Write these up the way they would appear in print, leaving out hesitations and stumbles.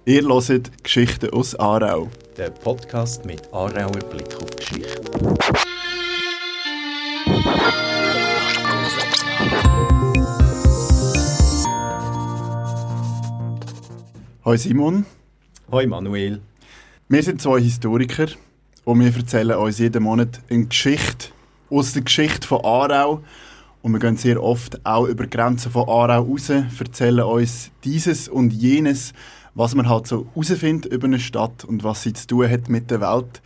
Ihr hört Geschichten aus Aarau. Der Podcast mit Aarauer Blick auf Geschichte. Hoi Simon. Hoi Manuel. Wir sind zwei Historiker und wir erzählen uns jeden Monat eine Geschichte aus der Geschichte von Aarau. Und wir gehen sehr oft auch über die Grenzen von Aarau raus, erzählen uns dieses und jenes, was man halt so herausfindet über eine Stadt und was sie zu tun hat mit der Welt.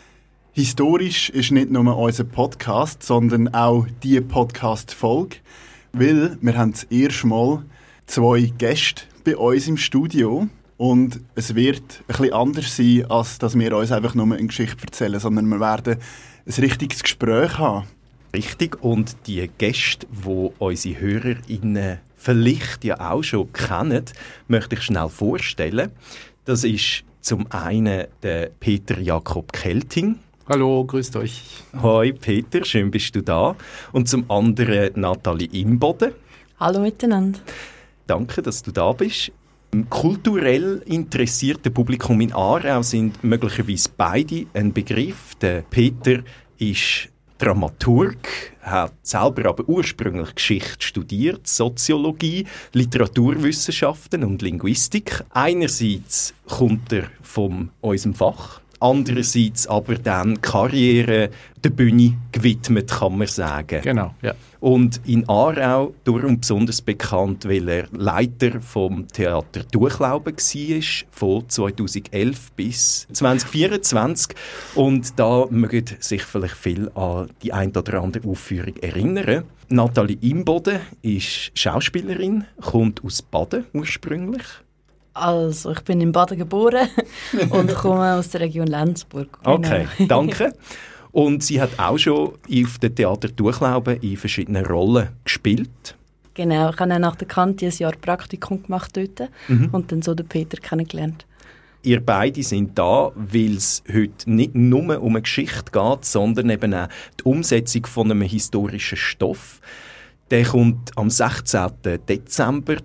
Historisch ist nicht nur unser Podcast, sondern auch die Podcast-Folge, weil wir haben das erste Mal zwei Gäste bei uns im Studio und es wird ein bisschen anders sein, als dass wir uns einfach nur eine Geschichte erzählen, sondern wir werden ein richtiges Gespräch haben. Richtig, und die Gäste, die unsere HörerInnen vielleicht ja auch schon kennen, möchte ich schnell vorstellen. Das ist zum einen der Peter Jakob Kelting. Hallo, grüßt euch. Hoi Peter, schön bist du da. Und zum anderen Nathalie Imboden. Hallo miteinander. Danke, dass du da bist. Im kulturell interessierten Publikum in Aarau sind möglicherweise beide ein Begriff. Der Peter ist Dramaturg, hat selber aber ursprünglich Geschichte studiert, Soziologie, Literaturwissenschaften und Linguistik. Einerseits kommt er von unserem Fach, andererseits aber dann Karriere der Bühne gewidmet, kann man sagen. Genau, ja. Und in Aarau darum besonders bekannt, weil er Leiter vom Theater Durchlauben war, von 2011 bis 2024. Und da mögen sich vielleicht viel an die ein oder andere Aufführung erinnern. Nathalie Imboden ist Schauspielerin, kommt aus Baden ursprünglich. Also, ich bin in Baden geboren und komme aus der Region Lenzburg. Okay, danke. Und sie hat auch schon auf dem Theater Durchlauben in verschiedenen Rollen gespielt. Genau, ich habe nach der Kante ein Jahr Praktikum gemacht dort und dann so den Peter kennengelernt. Ihr beide sind da, weil es heute nicht nur um eine Geschichte geht, sondern eben auch die Umsetzung von einem historischen Stoff. Der kommt am 16. Dezember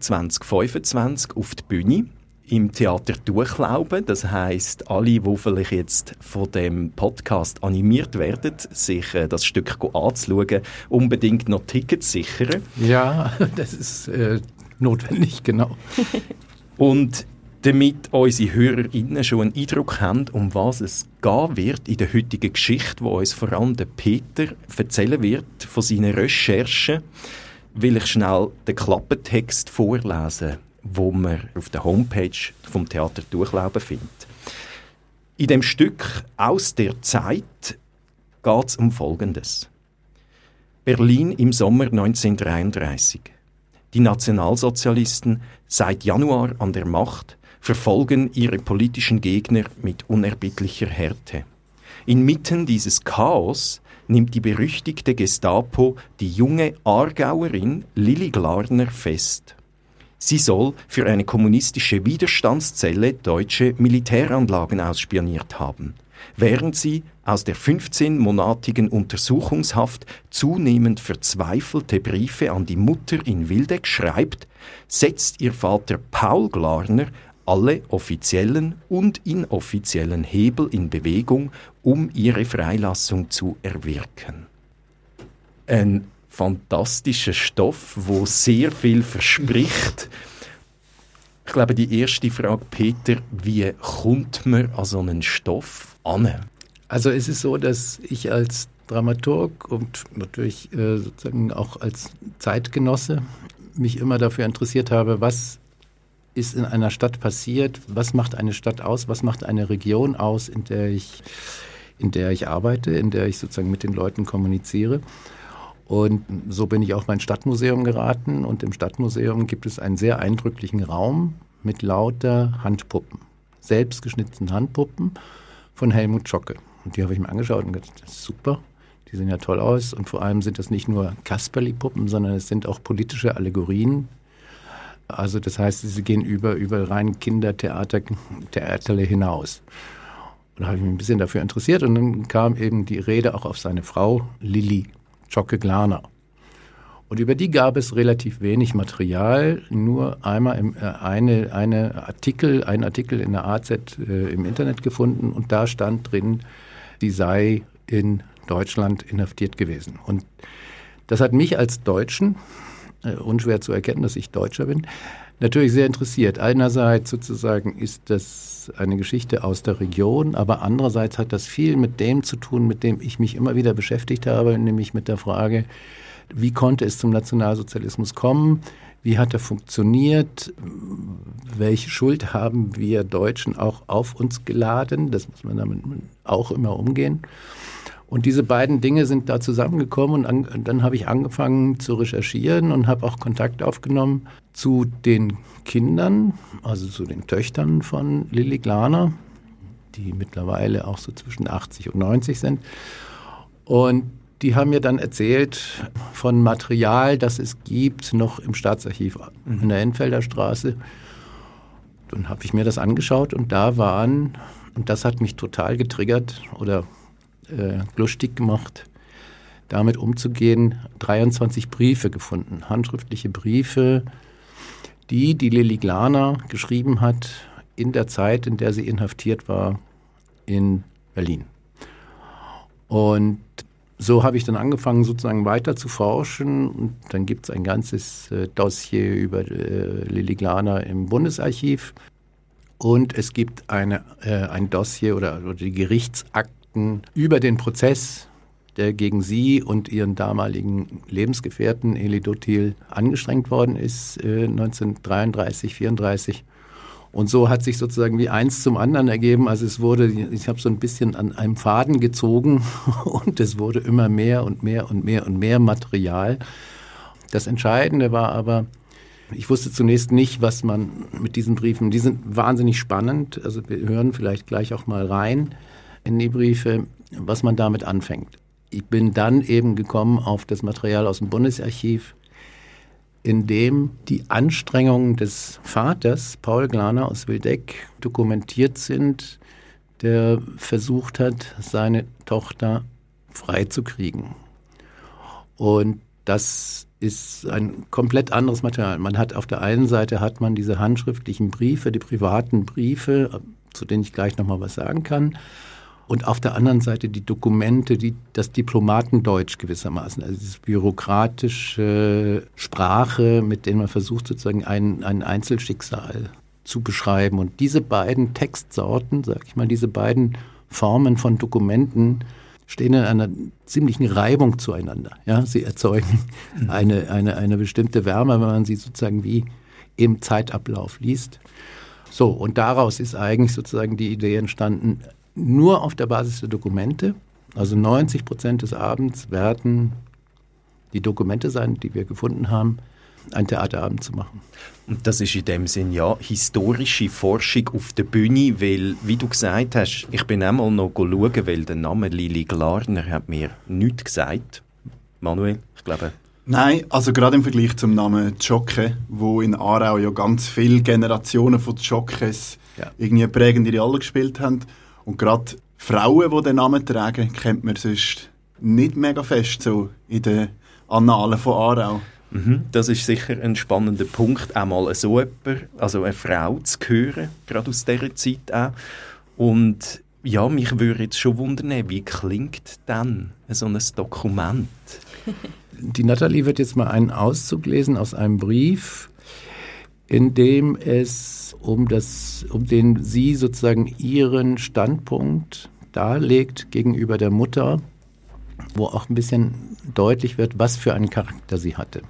2025 auf die Bühne im Theater Durchlauben. Das heisst, alle, die vielleicht jetzt von dem Podcast animiert werden, sich das Stück anzuschauen, unbedingt noch Tickets sichern. Ja, das ist notwendig, genau. Und damit unsere HörerInnen schon einen Eindruck haben, um was es gehen wird in der heutigen Geschichte, wo uns vor allem der Peter erzählen wird von seinen Recherchen, will ich schnell den Klappentext vorlesen, wo man auf der Homepage vom Theater Durchlauben findet. In dem Stück «Aus der Zeit» geht es um Folgendes. Berlin im Sommer 1933. Die Nationalsozialisten, seit Januar an der Macht, verfolgen ihre politischen Gegner mit unerbittlicher Härte. Inmitten dieses Chaos nimmt die berüchtigte Gestapo die junge Aargauerin Lili Glarner fest. Sie soll für eine kommunistische Widerstandszelle deutsche Militäranlagen ausspioniert haben. Während sie aus der 15-monatigen Untersuchungshaft zunehmend verzweifelte Briefe an die Mutter in Wildeck schreibt, setzt ihr Vater Paul Glarner alle offiziellen und inoffiziellen Hebel in Bewegung, um ihre Freilassung zu erwirken. Ein fantastischer Stoff, wo sehr viel verspricht. Ich glaube, die erste Frage, Peter, wie kommt man an so einen Stoff an? Also es ist so, dass ich als Dramaturg und natürlich sozusagen auch als Zeitgenosse mich immer dafür interessiert habe, was ist in einer Stadt passiert, was macht eine Stadt aus, was macht eine Region aus, in der ich arbeite, in der ich sozusagen mit den Leuten kommuniziere. Und so bin ich auch mal ins Stadtmuseum geraten und im Stadtmuseum gibt es einen sehr eindrücklichen Raum mit lauter Handpuppen, selbstgeschnitzten Handpuppen von Helmut Zschocke. Und die habe ich mir angeschaut und gedacht, das ist super, die sehen ja toll aus und vor allem sind das nicht nur Kasperli-Puppen, sondern es sind auch politische Allegorien. Also das heißt, sie gehen über rein Kindertheaterle hinaus. Und da habe ich mich ein bisschen dafür interessiert und dann kam eben die Rede auch auf seine Frau Lili Zschocke Glarner. Und über die gab es relativ wenig Material, nur einmal einen Artikel in der AZ im Internet gefunden und da stand drin, sie sei in Deutschland inhaftiert gewesen. Und das hat mich als Deutschen, unschwer zu erkennen, dass ich Deutscher bin, natürlich sehr interessiert. Einerseits sozusagen ist das eine Geschichte aus der Region, aber andererseits hat das viel mit dem zu tun, mit dem ich mich immer wieder beschäftigt habe, nämlich mit der Frage, wie konnte es zum Nationalsozialismus kommen? Wie hat er funktioniert? Welche Schuld haben wir Deutschen auch auf uns geladen? Das muss man damit auch immer umgehen. Und diese beiden Dinge sind da zusammengekommen und dann habe ich angefangen zu recherchieren und habe auch Kontakt aufgenommen zu den Kindern, also zu den Töchtern von Lilly Glarner, die mittlerweile auch so zwischen 80 und 90 sind. Und die haben mir dann erzählt von Material, das es gibt, noch im Staatsarchiv in der Enfelder Straße. Dann habe ich mir das angeschaut und da waren, und das hat mich total getriggert oder lustig gemacht, damit umzugehen, 23 Briefe gefunden, handschriftliche Briefe, die Lilly Glarner geschrieben hat in der Zeit, in der sie inhaftiert war in Berlin. Und so habe ich dann angefangen, sozusagen weiter zu forschen. Und dann gibt es ein ganzes Dossier über Lilly Glarner im Bundesarchiv. Und es gibt ein Dossier oder die Gerichtsakten über den Prozess, der gegen sie und ihren damaligen Lebensgefährten Elie Dottil angestrengt worden ist, 1933, 1934. Und so hat sich sozusagen wie eins zum anderen ergeben. Also ich habe so ein bisschen an einem Faden gezogen und es wurde immer mehr und mehr und mehr und mehr Material. Das Entscheidende war aber, ich wusste zunächst nicht, was man mit diesen Briefen, die sind wahnsinnig spannend, also wir hören vielleicht gleich auch mal rein in die Briefe, was man damit anfängt. Ich bin dann eben gekommen auf das Material aus dem Bundesarchiv, in dem die Anstrengungen des Vaters, Paul Glarner aus Wildeck, dokumentiert sind, der versucht hat, seine Tochter freizukriegen. Und das ist ein komplett anderes Material. Man hat auf der einen Seite hat man diese handschriftlichen Briefe, die privaten Briefe, zu denen ich gleich nochmal was sagen kann. Und auf der anderen Seite die Dokumente, das Diplomatendeutsch gewissermaßen, also diese bürokratische Sprache, mit der man versucht, sozusagen ein Einzelschicksal zu beschreiben. Und diese beiden Textsorten, sag ich mal, diese beiden Formen von Dokumenten stehen in einer ziemlichen Reibung zueinander. Ja, sie erzeugen eine bestimmte Wärme, wenn man sie sozusagen wie im Zeitablauf liest. So, und daraus ist eigentlich sozusagen die Idee entstanden, nur auf der Basis der Dokumente, also 90% des Abends werden die Dokumente sein, die wir gefunden haben, einen Theaterabend zu machen. Und das ist in dem Sinn ja historische Forschung auf der Bühne, weil, wie du gesagt hast, ich bin einmal noch schauen, weil der Name Lilly Glarner hat mir nichts gesagt. Manuel, ich glaube... Nein, also gerade im Vergleich zum Namen Zschocke, wo in Aarau ja ganz viele Generationen von Zschockes irgendwie eine prägende Rolle gespielt haben. Und gerade Frauen, die den Namen tragen, kennt man sonst nicht mega fest so in den Annalen von Aarau. Das ist sicher ein spannender Punkt, auch mal so jemand, also eine Frau zu hören, gerade aus dieser Zeit auch. Und ja, mich würde jetzt schon wundern, wie klingt denn so ein Dokument? Die Nathalie wird jetzt mal einen Auszug lesen aus einem Brief, in dem es um den sie sozusagen ihren Standpunkt darlegt gegenüber der Mutter, wo auch ein bisschen deutlich wird, was für einen Charakter sie hatte.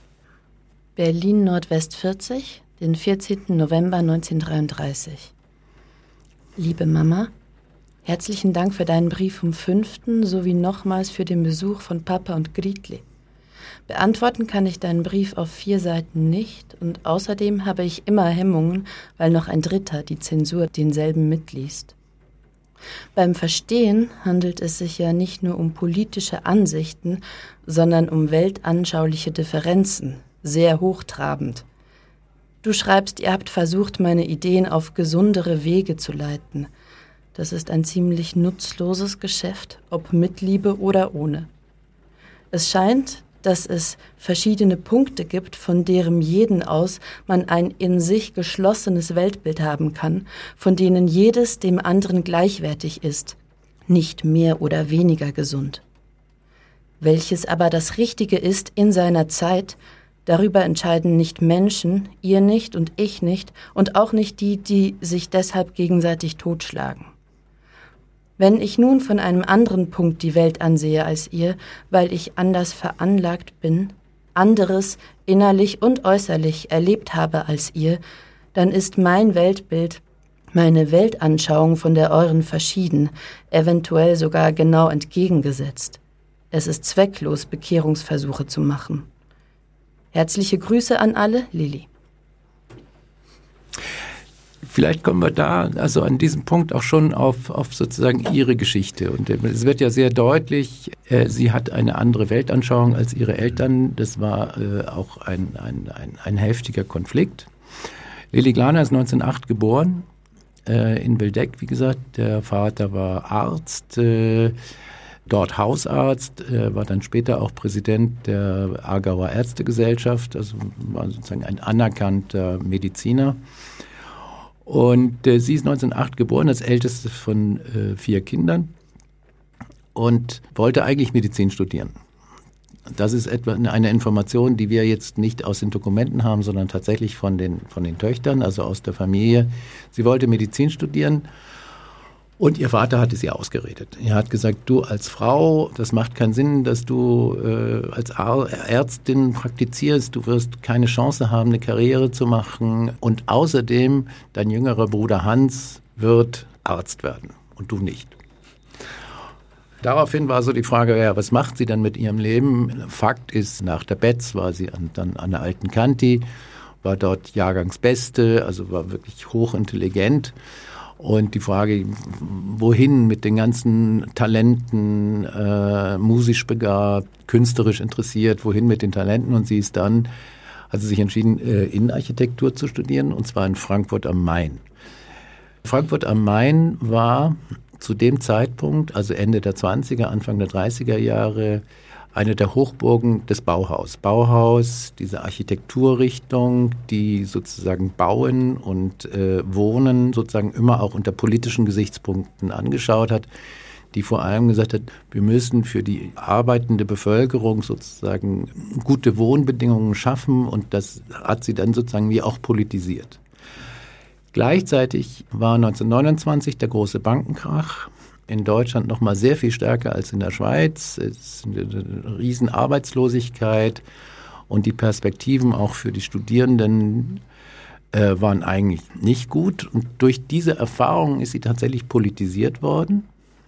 Berlin Nordwest 40, den 14. November 1933. Liebe Mama, herzlichen Dank für deinen Brief vom 5. sowie nochmals für den Besuch von Papa und Gritli. Beantworten kann ich deinen Brief auf 4 Seiten nicht und außerdem habe ich immer Hemmungen, weil noch ein Dritter, die Zensur, denselben mitliest. Beim Verstehen handelt es sich ja nicht nur um politische Ansichten, sondern um weltanschauliche Differenzen, sehr hochtrabend. Du schreibst, ihr habt versucht, meine Ideen auf gesundere Wege zu leiten. Das ist ein ziemlich nutzloses Geschäft, ob mit Liebe oder ohne. Es scheint, dass es verschiedene Punkte gibt, von deren jeden aus man ein in sich geschlossenes Weltbild haben kann, von denen jedes dem anderen gleichwertig ist, nicht mehr oder weniger gesund. Welches aber das Richtige ist in seiner Zeit, darüber entscheiden nicht Menschen, ihr nicht und ich nicht und auch nicht die, die sich deshalb gegenseitig totschlagen. Wenn ich nun von einem anderen Punkt die Welt ansehe als ihr, weil ich anders veranlagt bin, anderes innerlich und äußerlich erlebt habe als ihr, dann ist mein Weltbild, meine Weltanschauung von der euren verschieden, eventuell sogar genau entgegengesetzt. Es ist zwecklos, Bekehrungsversuche zu machen. Herzliche Grüße an alle, Lilly. Vielleicht kommen wir da also an diesem Punkt auch schon auf sozusagen ihre Geschichte. Und es wird ja sehr deutlich, sie hat eine andere Weltanschauung als ihre Eltern. Das war auch ein heftiger Konflikt. Lilly Glahner ist 1908 geboren, in Wildeck, wie gesagt. Der Vater war Arzt, dort Hausarzt, war dann später auch Präsident der Aargauer Ärztegesellschaft, also war sozusagen ein anerkannter Mediziner. Und sie ist 1908 geboren, das älteste von 4 Kindern und wollte eigentlich Medizin studieren. Das ist etwa eine Information, die wir jetzt nicht aus den Dokumenten haben, sondern tatsächlich von den Töchtern, also aus der Familie. Sie wollte Medizin studieren. Und ihr Vater hat es ihr ausgeredet. Er hat gesagt, du als Frau, das macht keinen Sinn, dass du als Ärztin praktizierst. Du wirst keine Chance haben, eine Karriere zu machen. Und außerdem, dein jüngerer Bruder Hans wird Arzt werden und du nicht. Daraufhin war so die Frage, ja, was macht sie dann mit ihrem Leben? Fakt ist, nach der Betz war sie dann an der Alten Kanti, war dort Jahrgangsbeste, also war wirklich hochintelligent. Und die Frage, wohin mit den ganzen Talenten, musisch begabt, künstlerisch interessiert, wohin mit den Talenten? Und sie ist dann, hat sie sich entschieden, Innenarchitektur zu studieren, und zwar in Frankfurt am Main. Frankfurt am Main war zu dem Zeitpunkt, also Ende der 20er, Anfang der 30er Jahre, eine der Hochburgen des Bauhaus. Bauhaus, diese Architekturrichtung, die sozusagen Bauen und Wohnen sozusagen immer auch unter politischen Gesichtspunkten angeschaut hat, die vor allem gesagt hat, wir müssen für die arbeitende Bevölkerung sozusagen gute Wohnbedingungen schaffen, und das hat sie dann sozusagen wie auch politisiert. Gleichzeitig war 1929 der große Bankenkrach. In Deutschland noch mal sehr viel stärker als in der Schweiz. Es ist eine riesen Arbeitslosigkeit, und die Perspektiven auch für die Studierenden waren eigentlich nicht gut. Und durch diese Erfahrung ist sie tatsächlich politisiert worden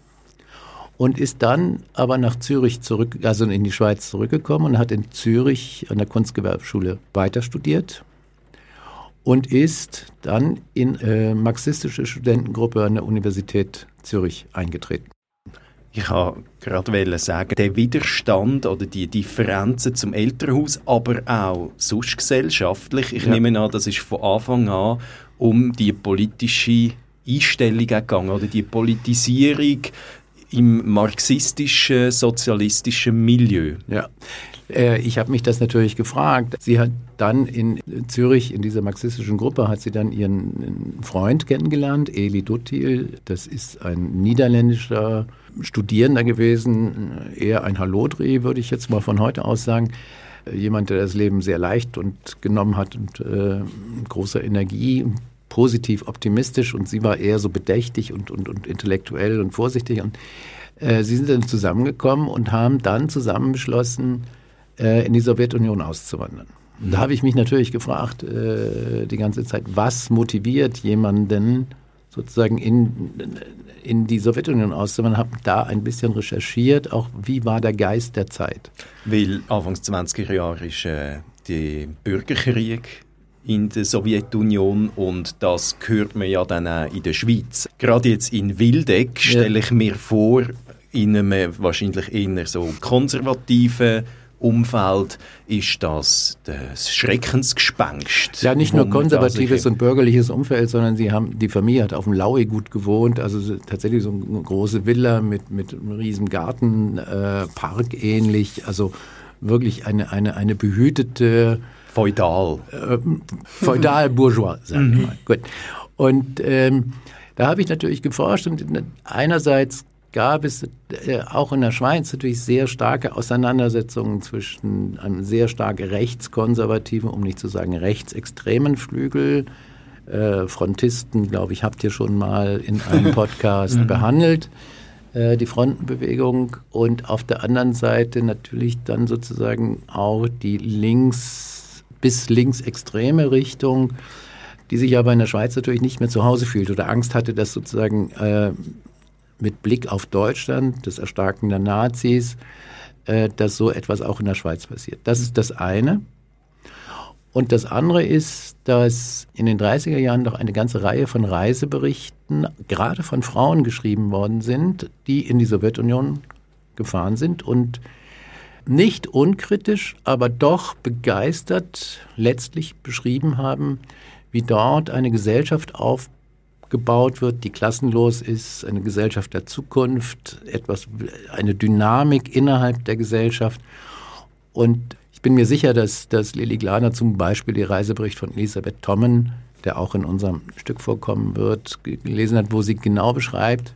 und ist dann aber nach Zürich zurück, also in die Schweiz zurückgekommen, und hat in Zürich an der Kunstgewerbeschule weiter studiert. Und ist dann in marxistische Studentengruppe an der Universität Zürich eingetreten. Ich wollte gerade sagen, der Widerstand oder die Differenzen zum Elternhaus, aber auch sonst gesellschaftlich. Ich nehme an, das ist von Anfang an um die politische Einstellung gegangen, oder die Politisierung im marxistischen, sozialistischen Milieu. Ja. Ich habe mich das natürlich gefragt. Sie hat dann in Zürich, in dieser marxistischen Gruppe, hat sie dann ihren Freund kennengelernt, Elie Duthiel. Das ist ein niederländischer Studierender gewesen, eher ein Hallodri, würde ich jetzt mal von heute aus sagen. Jemand, der das Leben sehr leicht und genommen hat und mit großer Energie, positiv optimistisch, und sie war eher so bedächtig und intellektuell und vorsichtig. Und sie sind dann zusammengekommen und haben dann zusammen beschlossen, in die Sowjetunion auszuwandern. Da habe ich mich natürlich gefragt, die ganze Zeit, was motiviert jemanden sozusagen in die Sowjetunion auszuwandern? Habe da ein bisschen recherchiert, auch wie war der Geist der Zeit. Weil Anfangs 20er Jahre ist der Bürgerkrieg in der Sowjetunion, und das hört man ja dann auch in der Schweiz. Gerade jetzt in Wildeck stelle ich mir vor, in einem wahrscheinlich eher so konservativen Umfeld ist das Schreckensgespenst. Ja, nicht nur konservatives und bürgerliches Umfeld, sondern die Familie hat auf dem Laue gut gewohnt, also tatsächlich so eine große Villa mit einem riesen Garten, Park ähnlich, also wirklich eine behütete Feudal-Bourgeois, sagen wir mal. Gut. Und da habe ich natürlich geforscht und einerseits gab es auch in der Schweiz natürlich sehr starke Auseinandersetzungen zwischen einem sehr stark rechtskonservativen, um nicht zu sagen rechtsextremen Flügel. Frontisten, glaube ich, habt ihr schon mal in einem Podcast behandelt, die Frontenbewegung. Und auf der anderen Seite natürlich dann sozusagen auch die bis linksextreme Richtung, die sich aber in der Schweiz natürlich nicht mehr zu Hause fühlt oder Angst hatte, dass sozusagen mit Blick auf Deutschland, das Erstarken der Nazis, dass so etwas auch in der Schweiz passiert. Das ist das eine. Und das andere ist, dass in den 30er Jahren doch eine ganze Reihe von Reiseberichten, gerade von Frauen geschrieben worden sind, die in die Sowjetunion gefahren sind und nicht unkritisch, aber doch begeistert letztlich beschrieben haben, wie dort eine Gesellschaft aufgebaut wird, die klassenlos ist, eine Gesellschaft der Zukunft, eine Dynamik innerhalb der Gesellschaft. Und ich bin mir sicher, dass Lilly Glaner zum Beispiel den Reisebericht von Elisabeth Tommen, der auch in unserem Stück vorkommen wird, gelesen hat, wo sie genau beschreibt,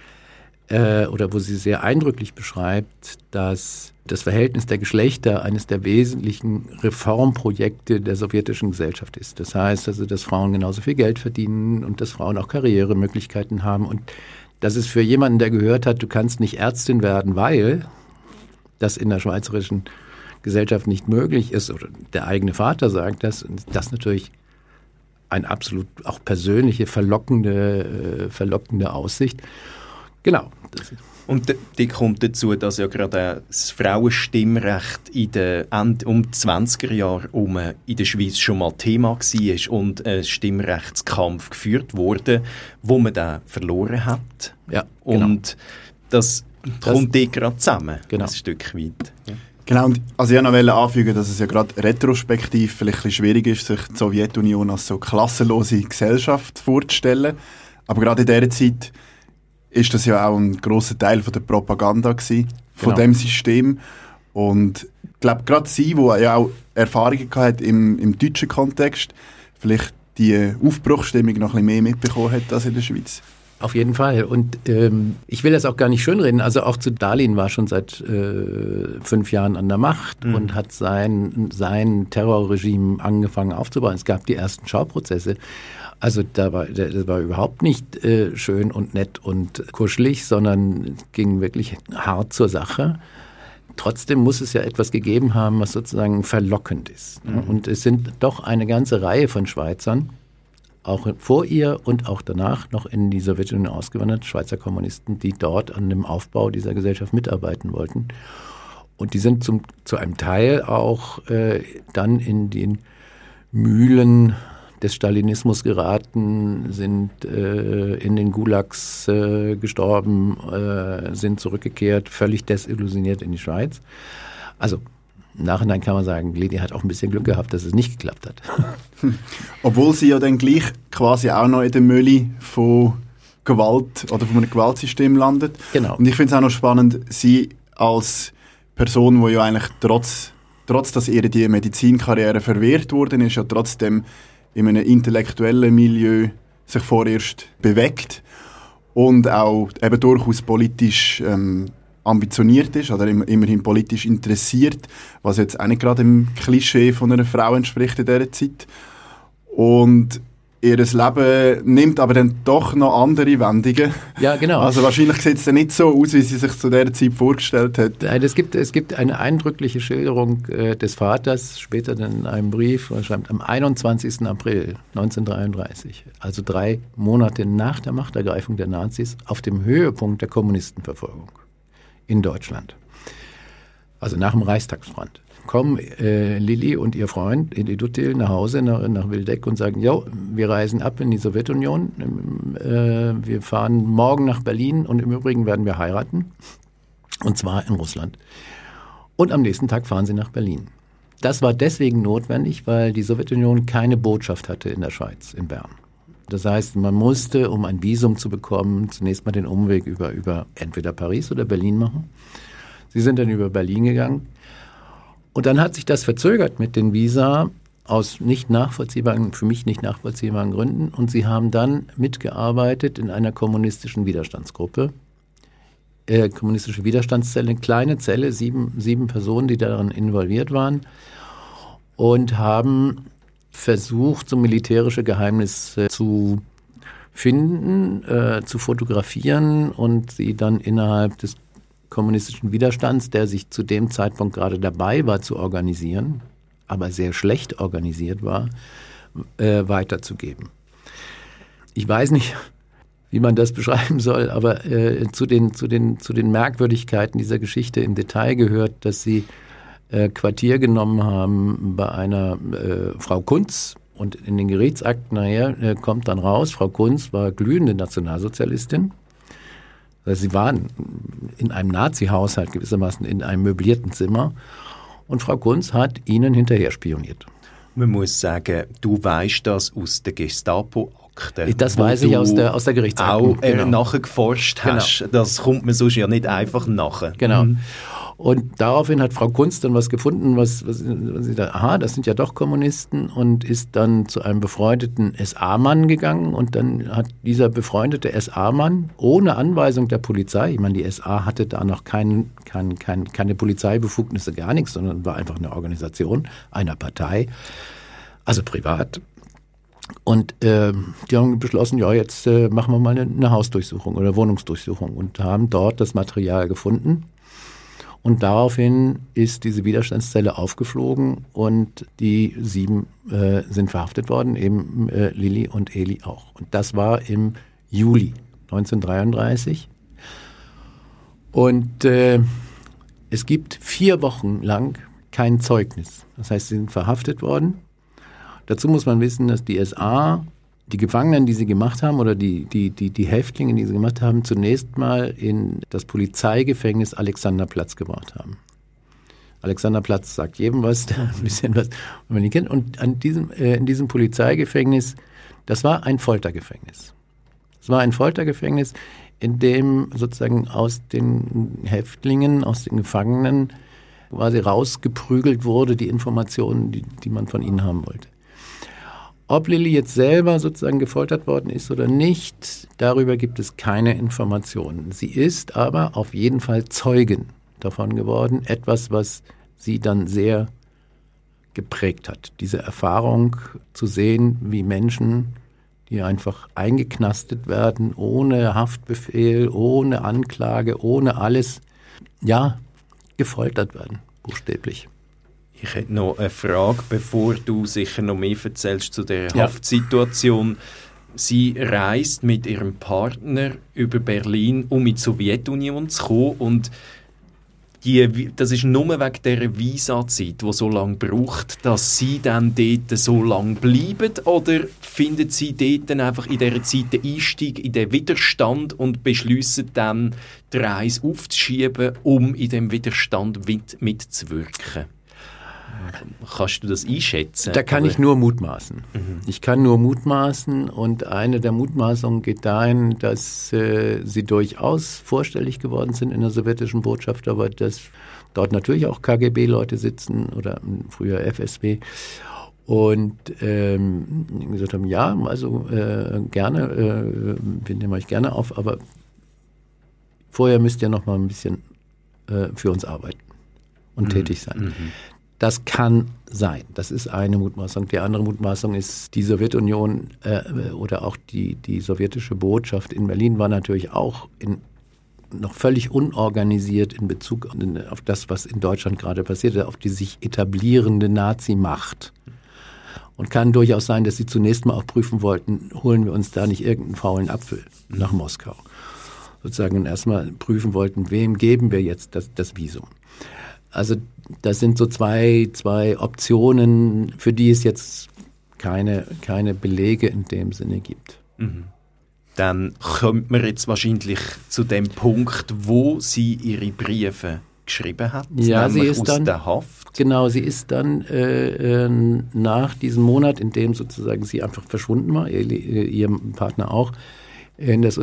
oder wo sie sehr eindrücklich beschreibt, dass das Verhältnis der Geschlechter eines der wesentlichen Reformprojekte der sowjetischen Gesellschaft ist. Das heißt also, dass Frauen genauso viel Geld verdienen und dass Frauen auch Karrieremöglichkeiten haben. Und das ist für jemanden, der gehört hat, du kannst nicht Ärztin werden, weil das in der schweizerischen Gesellschaft nicht möglich ist, oder der eigene Vater sagt das, und das natürlich eine absolut auch persönliche, verlockende Aussicht. Genau. Und die kommt dazu, dass ja gerade das Frauenstimmrecht um die 20er Jahre in der Schweiz schon mal Thema war und ein Stimmrechtskampf geführt wurde, wo man dann verloren hat. Ja, genau. Und das kommt gerade zusammen, genau. Ein Stück weit. Ja. Genau, und also ich wollte noch anfügen, dass es ja gerade retrospektiv vielleicht ein bisschen schwierig ist, sich die Sowjetunion als so klassenlose Gesellschaft vorzustellen. Aber gerade in dieser Zeit ist das ja auch ein grosser Teil von der Propaganda gewesen, von dem System. Und ich glaube, gerade sie, die ja auch Erfahrungen hatte im deutschen Kontext, vielleicht die Aufbruchsstimmung noch ein bisschen mehr mitbekommen hat als in der Schweiz. Auf jeden Fall. Und ich will das auch gar nicht schönreden. Also auch zu Stalin war schon seit 5 Jahren an der Macht und hat sein Terrorregime angefangen aufzubauen. Es gab die ersten Schauprozesse. Also das war überhaupt nicht schön und nett und kuschelig, sondern ging wirklich hart zur Sache. Trotzdem muss es ja etwas gegeben haben, was sozusagen verlockend ist. Und es sind doch eine ganze Reihe von Schweizern, auch vor ihr und auch danach noch in die Sowjetunion ausgewandert, Schweizer Kommunisten, die dort an dem Aufbau dieser Gesellschaft mitarbeiten wollten. Und die sind zu einem Teil auch dann in den Mühlen des Stalinismus geraten, sind in den Gulags gestorben, sind zurückgekehrt, völlig desillusioniert in die Schweiz. Also im Nachhinein kann man sagen, Lilly hat auch ein bisschen Glück gehabt, dass es nicht geklappt hat. Obwohl sie ja dann gleich quasi auch noch in der Mülle von Gewalt oder von einem Gewaltsystem landet. Genau. Und ich finde es auch noch spannend, sie als Person, die ja eigentlich trotz dass ihr die Medizinkarriere verwehrt worden ist, ja trotzdem in einem intellektuellen Milieu sich vorerst bewegt und auch eben durchaus politisch ambitioniert ist oder immerhin politisch interessiert, was jetzt auch nicht gerade dem Klischee von einer Frau entspricht in dieser Zeit. Und ihr Leben nimmt aber dann doch noch andere Wendungen. Ja, genau. Also wahrscheinlich sieht es dann nicht so aus, wie sie sich zu dieser Zeit vorgestellt hat. Es gibt eine eindrückliche Schilderung des Vaters, später dann in einem Brief, er schreibt, am 21. April 1933, also 3 Monate nach der Machtergreifung der Nazis, auf dem Höhepunkt der Kommunistenverfolgung in Deutschland, also nach dem Reichstagsbrand, kommen Lilly und ihr Freund Edi Duttil nach Hause, nach Wildeck und sagen, jo, wir reisen ab in die Sowjetunion, wir fahren morgen nach Berlin und im Übrigen werden wir heiraten, und zwar in Russland. Und am nächsten Tag fahren sie nach Berlin. Das war deswegen notwendig, weil die Sowjetunion keine Botschaft hatte in der Schweiz, in Bern. Das heißt, man musste, um ein Visum zu bekommen, zunächst mal den Umweg über entweder Paris oder Berlin machen. Sie sind dann über Berlin gegangen Und dann hat sich das verzögert mit den Visa aus für mich nicht nachvollziehbaren Gründen. Und sie haben dann mitgearbeitet in einer kommunistischen Widerstandsgruppe. Kommunistische Widerstandszelle, eine kleine Zelle, sieben Personen, die daran involviert waren. Und haben versucht, so militärische Geheimnisse zu finden, zu fotografieren und sie dann innerhalb des kommunistischen Widerstands, der sich zu dem Zeitpunkt gerade dabei war zu organisieren, aber sehr schlecht organisiert war, weiterzugeben. Ich weiß nicht, wie man das beschreiben soll, aber zu den Merkwürdigkeiten dieser Geschichte im Detail gehört, dass sie Quartier genommen haben bei einer Frau Kunz, und in den Gerichtsakten nachher kommt dann raus, Frau Kunz war glühende Nationalsozialistin. Also sie waren in einem Nazi-Haushalt gewissermaßen in einem möblierten Zimmer und Frau Kunz hat ihnen hinterher spioniert. Man muss sagen, du weißt das aus der Gestapo-Akte. Das weiß ich aus der Gerichtsakte. Auch nachgeforscht hast. Genau. Das kommt mir sonst ja nicht einfach nachher. Genau. Und daraufhin hat Frau Kunz dann was gefunden, was sie da, das sind ja doch Kommunisten, und ist dann zu einem befreundeten SA-Mann gegangen, und dann hat dieser befreundete SA-Mann ohne Anweisung der Polizei, ich meine, die SA hatte da noch keine Polizeibefugnisse, gar nichts, sondern war einfach eine Organisation einer Partei, also privat. Und die haben beschlossen, ja, jetzt machen wir mal eine Hausdurchsuchung oder Wohnungsdurchsuchung, und haben dort das Material gefunden. Und daraufhin ist diese Widerstandszelle aufgeflogen und die 7 sind verhaftet worden, eben Lilly und Eli auch. Und das war im Juli 1933. Und es gibt 4 Wochen lang kein Zeugnis. Das heißt, sie sind verhaftet worden. Dazu muss man wissen, dass die SA die Gefangenen, die sie gemacht haben, oder die Häftlinge, die sie gemacht haben, zunächst mal in das Polizeigefängnis Alexanderplatz gebracht haben. Alexanderplatz sagt jedem was, ein bisschen was, wenn man ihn kennt. Und in diesem Polizeigefängnis, das war ein Foltergefängnis. Es war ein Foltergefängnis, in dem sozusagen aus den Häftlingen, aus den Gefangenen quasi rausgeprügelt wurde, die Informationen, die man von ihnen haben wollte. Ob Lilly jetzt selber sozusagen gefoltert worden ist oder nicht, darüber gibt es keine Informationen. Sie ist aber auf jeden Fall Zeugin davon geworden, etwas, was sie dann sehr geprägt hat. Diese Erfahrung zu sehen, wie Menschen, die einfach eingeknastet werden, ohne Haftbefehl, ohne Anklage, ohne alles, ja, gefoltert werden, buchstäblich. Ich hätte noch eine Frage, bevor du sicher noch mehr erzählst zu der Haftsituation. Sie reist mit ihrem Partner über Berlin, um in die Sowjetunion zu kommen, und das ist nur wegen dieser Visazeit, die so lange braucht, dass sie dann dort so lange bleiben, oder finden sie dort dann einfach in dieser Zeit den Einstieg in den Widerstand und beschließen dann, die Reise aufzuschieben, um in dem Widerstand mitzuwirken? Kannst du das einschätzen? Da kann ich nur mutmaßen. Ich kann nur mutmaßen, und eine der Mutmaßungen geht dahin, dass sie durchaus vorstellig geworden sind in der sowjetischen Botschaft, aber dass dort natürlich auch KGB-Leute sitzen oder früher FSB und gesagt haben, ja, also gerne, wir nehmen euch gerne auf, aber vorher müsst ihr noch mal ein bisschen für uns arbeiten und tätig sein. Das kann sein. Das ist eine Mutmaßung. Die andere Mutmaßung ist, die Sowjetunion oder auch die sowjetische Botschaft in Berlin war natürlich auch noch völlig unorganisiert in Bezug auf das, was in Deutschland gerade passierte, auf die sich etablierende Nazi-Macht. Und kann durchaus sein, dass sie zunächst mal auch prüfen wollten, holen wir uns da nicht irgendeinen faulen Apfel nach Moskau. Sozusagen erstmal prüfen wollten, wem geben wir jetzt das Visum. Also das sind so zwei Optionen, für die es jetzt keine Belege in dem Sinne gibt. Dann kommt man jetzt wahrscheinlich zu dem Punkt, wo sie ihre Briefe geschrieben hat, ja, sie ist aus dann, der Haft. Genau, sie ist dann nach diesem Monat, in dem sozusagen sie einfach verschwunden war, ihr Partner auch, in das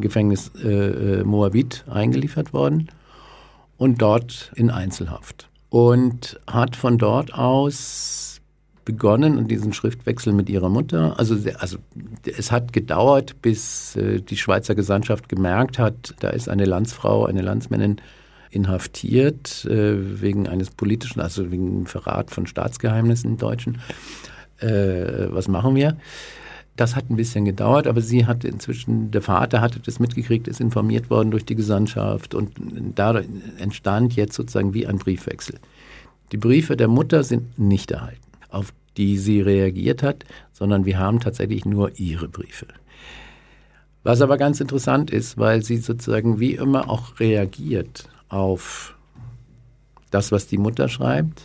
Untersuchungsgefängnis Moabit eingeliefert worden und dort in Einzelhaft. und hat von dort aus begonnen und diesen Schriftwechsel mit ihrer Mutter. Also es hat gedauert, bis die Schweizer Gesandtschaft gemerkt hat, da ist eine Landsfrau, eine Landsmännin inhaftiert wegen eines politischen, also wegen Verrat von Staatsgeheimnissen im Deutschen. Was machen wir? Das hat ein bisschen gedauert, aber sie hatte inzwischen, der Vater hatte das mitgekriegt, ist informiert worden durch die Gesandtschaft und dadurch entstand jetzt sozusagen wie ein Briefwechsel. Die Briefe der Mutter sind nicht erhalten, auf die sie reagiert hat, sondern wir haben tatsächlich nur ihre Briefe. Was aber ganz interessant ist, weil sie sozusagen wie immer auch reagiert auf das, was die Mutter schreibt,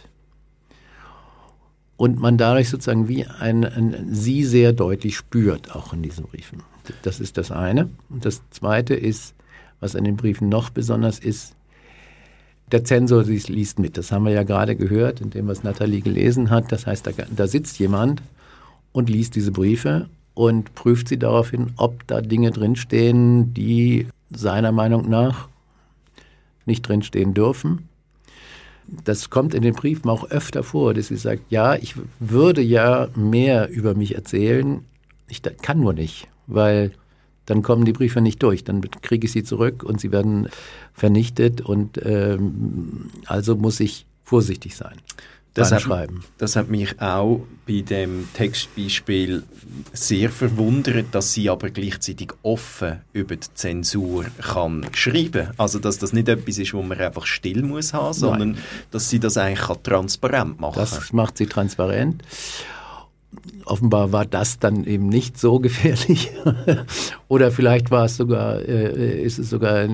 und man dadurch sozusagen wie sie sehr deutlich spürt, auch in diesen Briefen. Das ist das eine. Und das zweite ist, was an den Briefen noch besonders ist, der Zensor liest mit. Das haben wir ja gerade gehört, in dem, was Nathalie gelesen hat. Das heißt, da sitzt jemand und liest diese Briefe und prüft sie darauf hin, ob da Dinge drinstehen, die seiner Meinung nach nicht drinstehen dürfen. Das kommt in den Briefen auch öfter vor, dass sie sagt, ja, ich würde ja mehr über mich erzählen, ich kann nur nicht, weil dann kommen die Briefe nicht durch, dann kriege ich sie zurück und sie werden vernichtet und also muss ich vorsichtig sein. Das hat mich auch bei dem Textbeispiel sehr verwundert, dass sie aber gleichzeitig offen über die Zensur kann schreiben. Also dass das nicht etwas ist, wo man einfach still muss haben, sondern dass sie das eigentlich transparent machen kann. Das macht sie transparent. Offenbar war das dann eben nicht so gefährlich. Oder vielleicht war es sogar, ist es sogar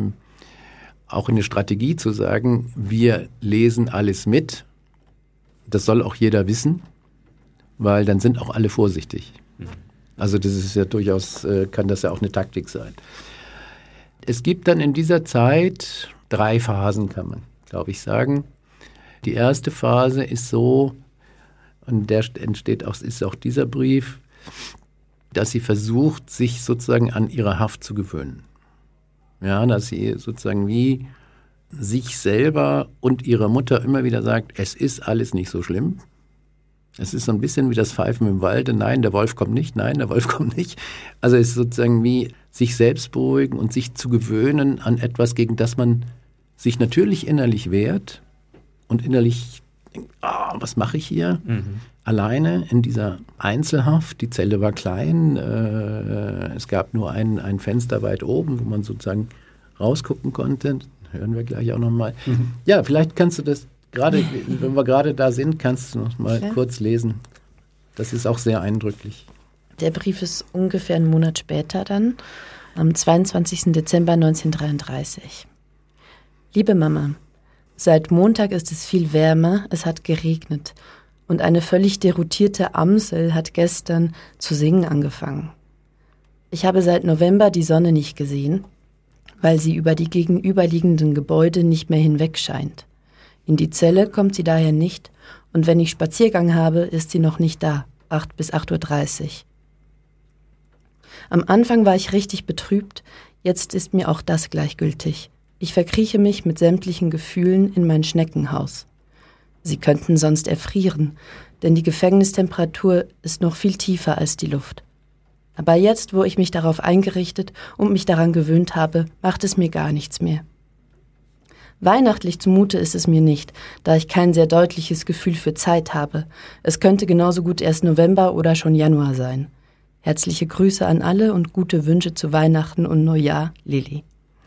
auch eine Strategie zu sagen, wir lesen alles mit. Das soll auch jeder wissen, weil dann sind auch alle vorsichtig. Also das ist ja durchaus, kann das ja auch eine Taktik sein. Es gibt dann in dieser Zeit 3 Phasen, kann man, glaube ich, sagen. Die erste Phase ist so, und der ist auch dieser Brief, dass sie versucht, sich sozusagen an ihre Haft zu gewöhnen. Ja, dass sie sozusagen wie sich selber und ihrer Mutter immer wieder sagt, es ist alles nicht so schlimm. Es ist so ein bisschen wie das Pfeifen im Walde. Nein, der Wolf kommt nicht. Nein, der Wolf kommt nicht. Also es ist sozusagen wie sich selbst beruhigen und sich zu gewöhnen an etwas, gegen das man sich natürlich innerlich wehrt und innerlich denkt, was mache ich hier? Alleine in dieser Einzelhaft. Die Zelle war klein. Es gab nur ein Fenster weit oben, wo man sozusagen rausgucken konnte. Hören wir gleich auch nochmal. Ja, vielleicht kannst du das, gerade wenn wir gerade da sind, kannst du noch mal kurz lesen. Das ist auch sehr eindrücklich. Der Brief ist ungefähr einen Monat später dann, am 22. Dezember 1933. Liebe Mama, seit Montag ist es viel wärmer, es hat geregnet und eine völlig deroutierte Amsel hat gestern zu singen angefangen. Ich habe seit November die Sonne nicht gesehen, weil sie über die gegenüberliegenden Gebäude nicht mehr hinweg scheint. In die Zelle kommt sie daher nicht und wenn ich Spaziergang habe, ist sie noch nicht da, 8 bis 8:30 Uhr. Am Anfang war ich richtig betrübt, jetzt ist mir auch das gleichgültig. Ich verkrieche mich mit sämtlichen Gefühlen in mein Schneckenhaus. Sie könnten sonst erfrieren, denn die Gefängnistemperatur ist noch viel tiefer als die Luft. Aber jetzt, wo ich mich darauf eingerichtet und mich daran gewöhnt habe, macht es mir gar nichts mehr. Weihnachtlich zumute ist es mir nicht, da ich kein sehr deutliches Gefühl für Zeit habe. Es könnte genauso gut erst November oder schon Januar sein. Herzliche Grüße an alle und gute Wünsche zu Weihnachten und Neujahr, Lilly.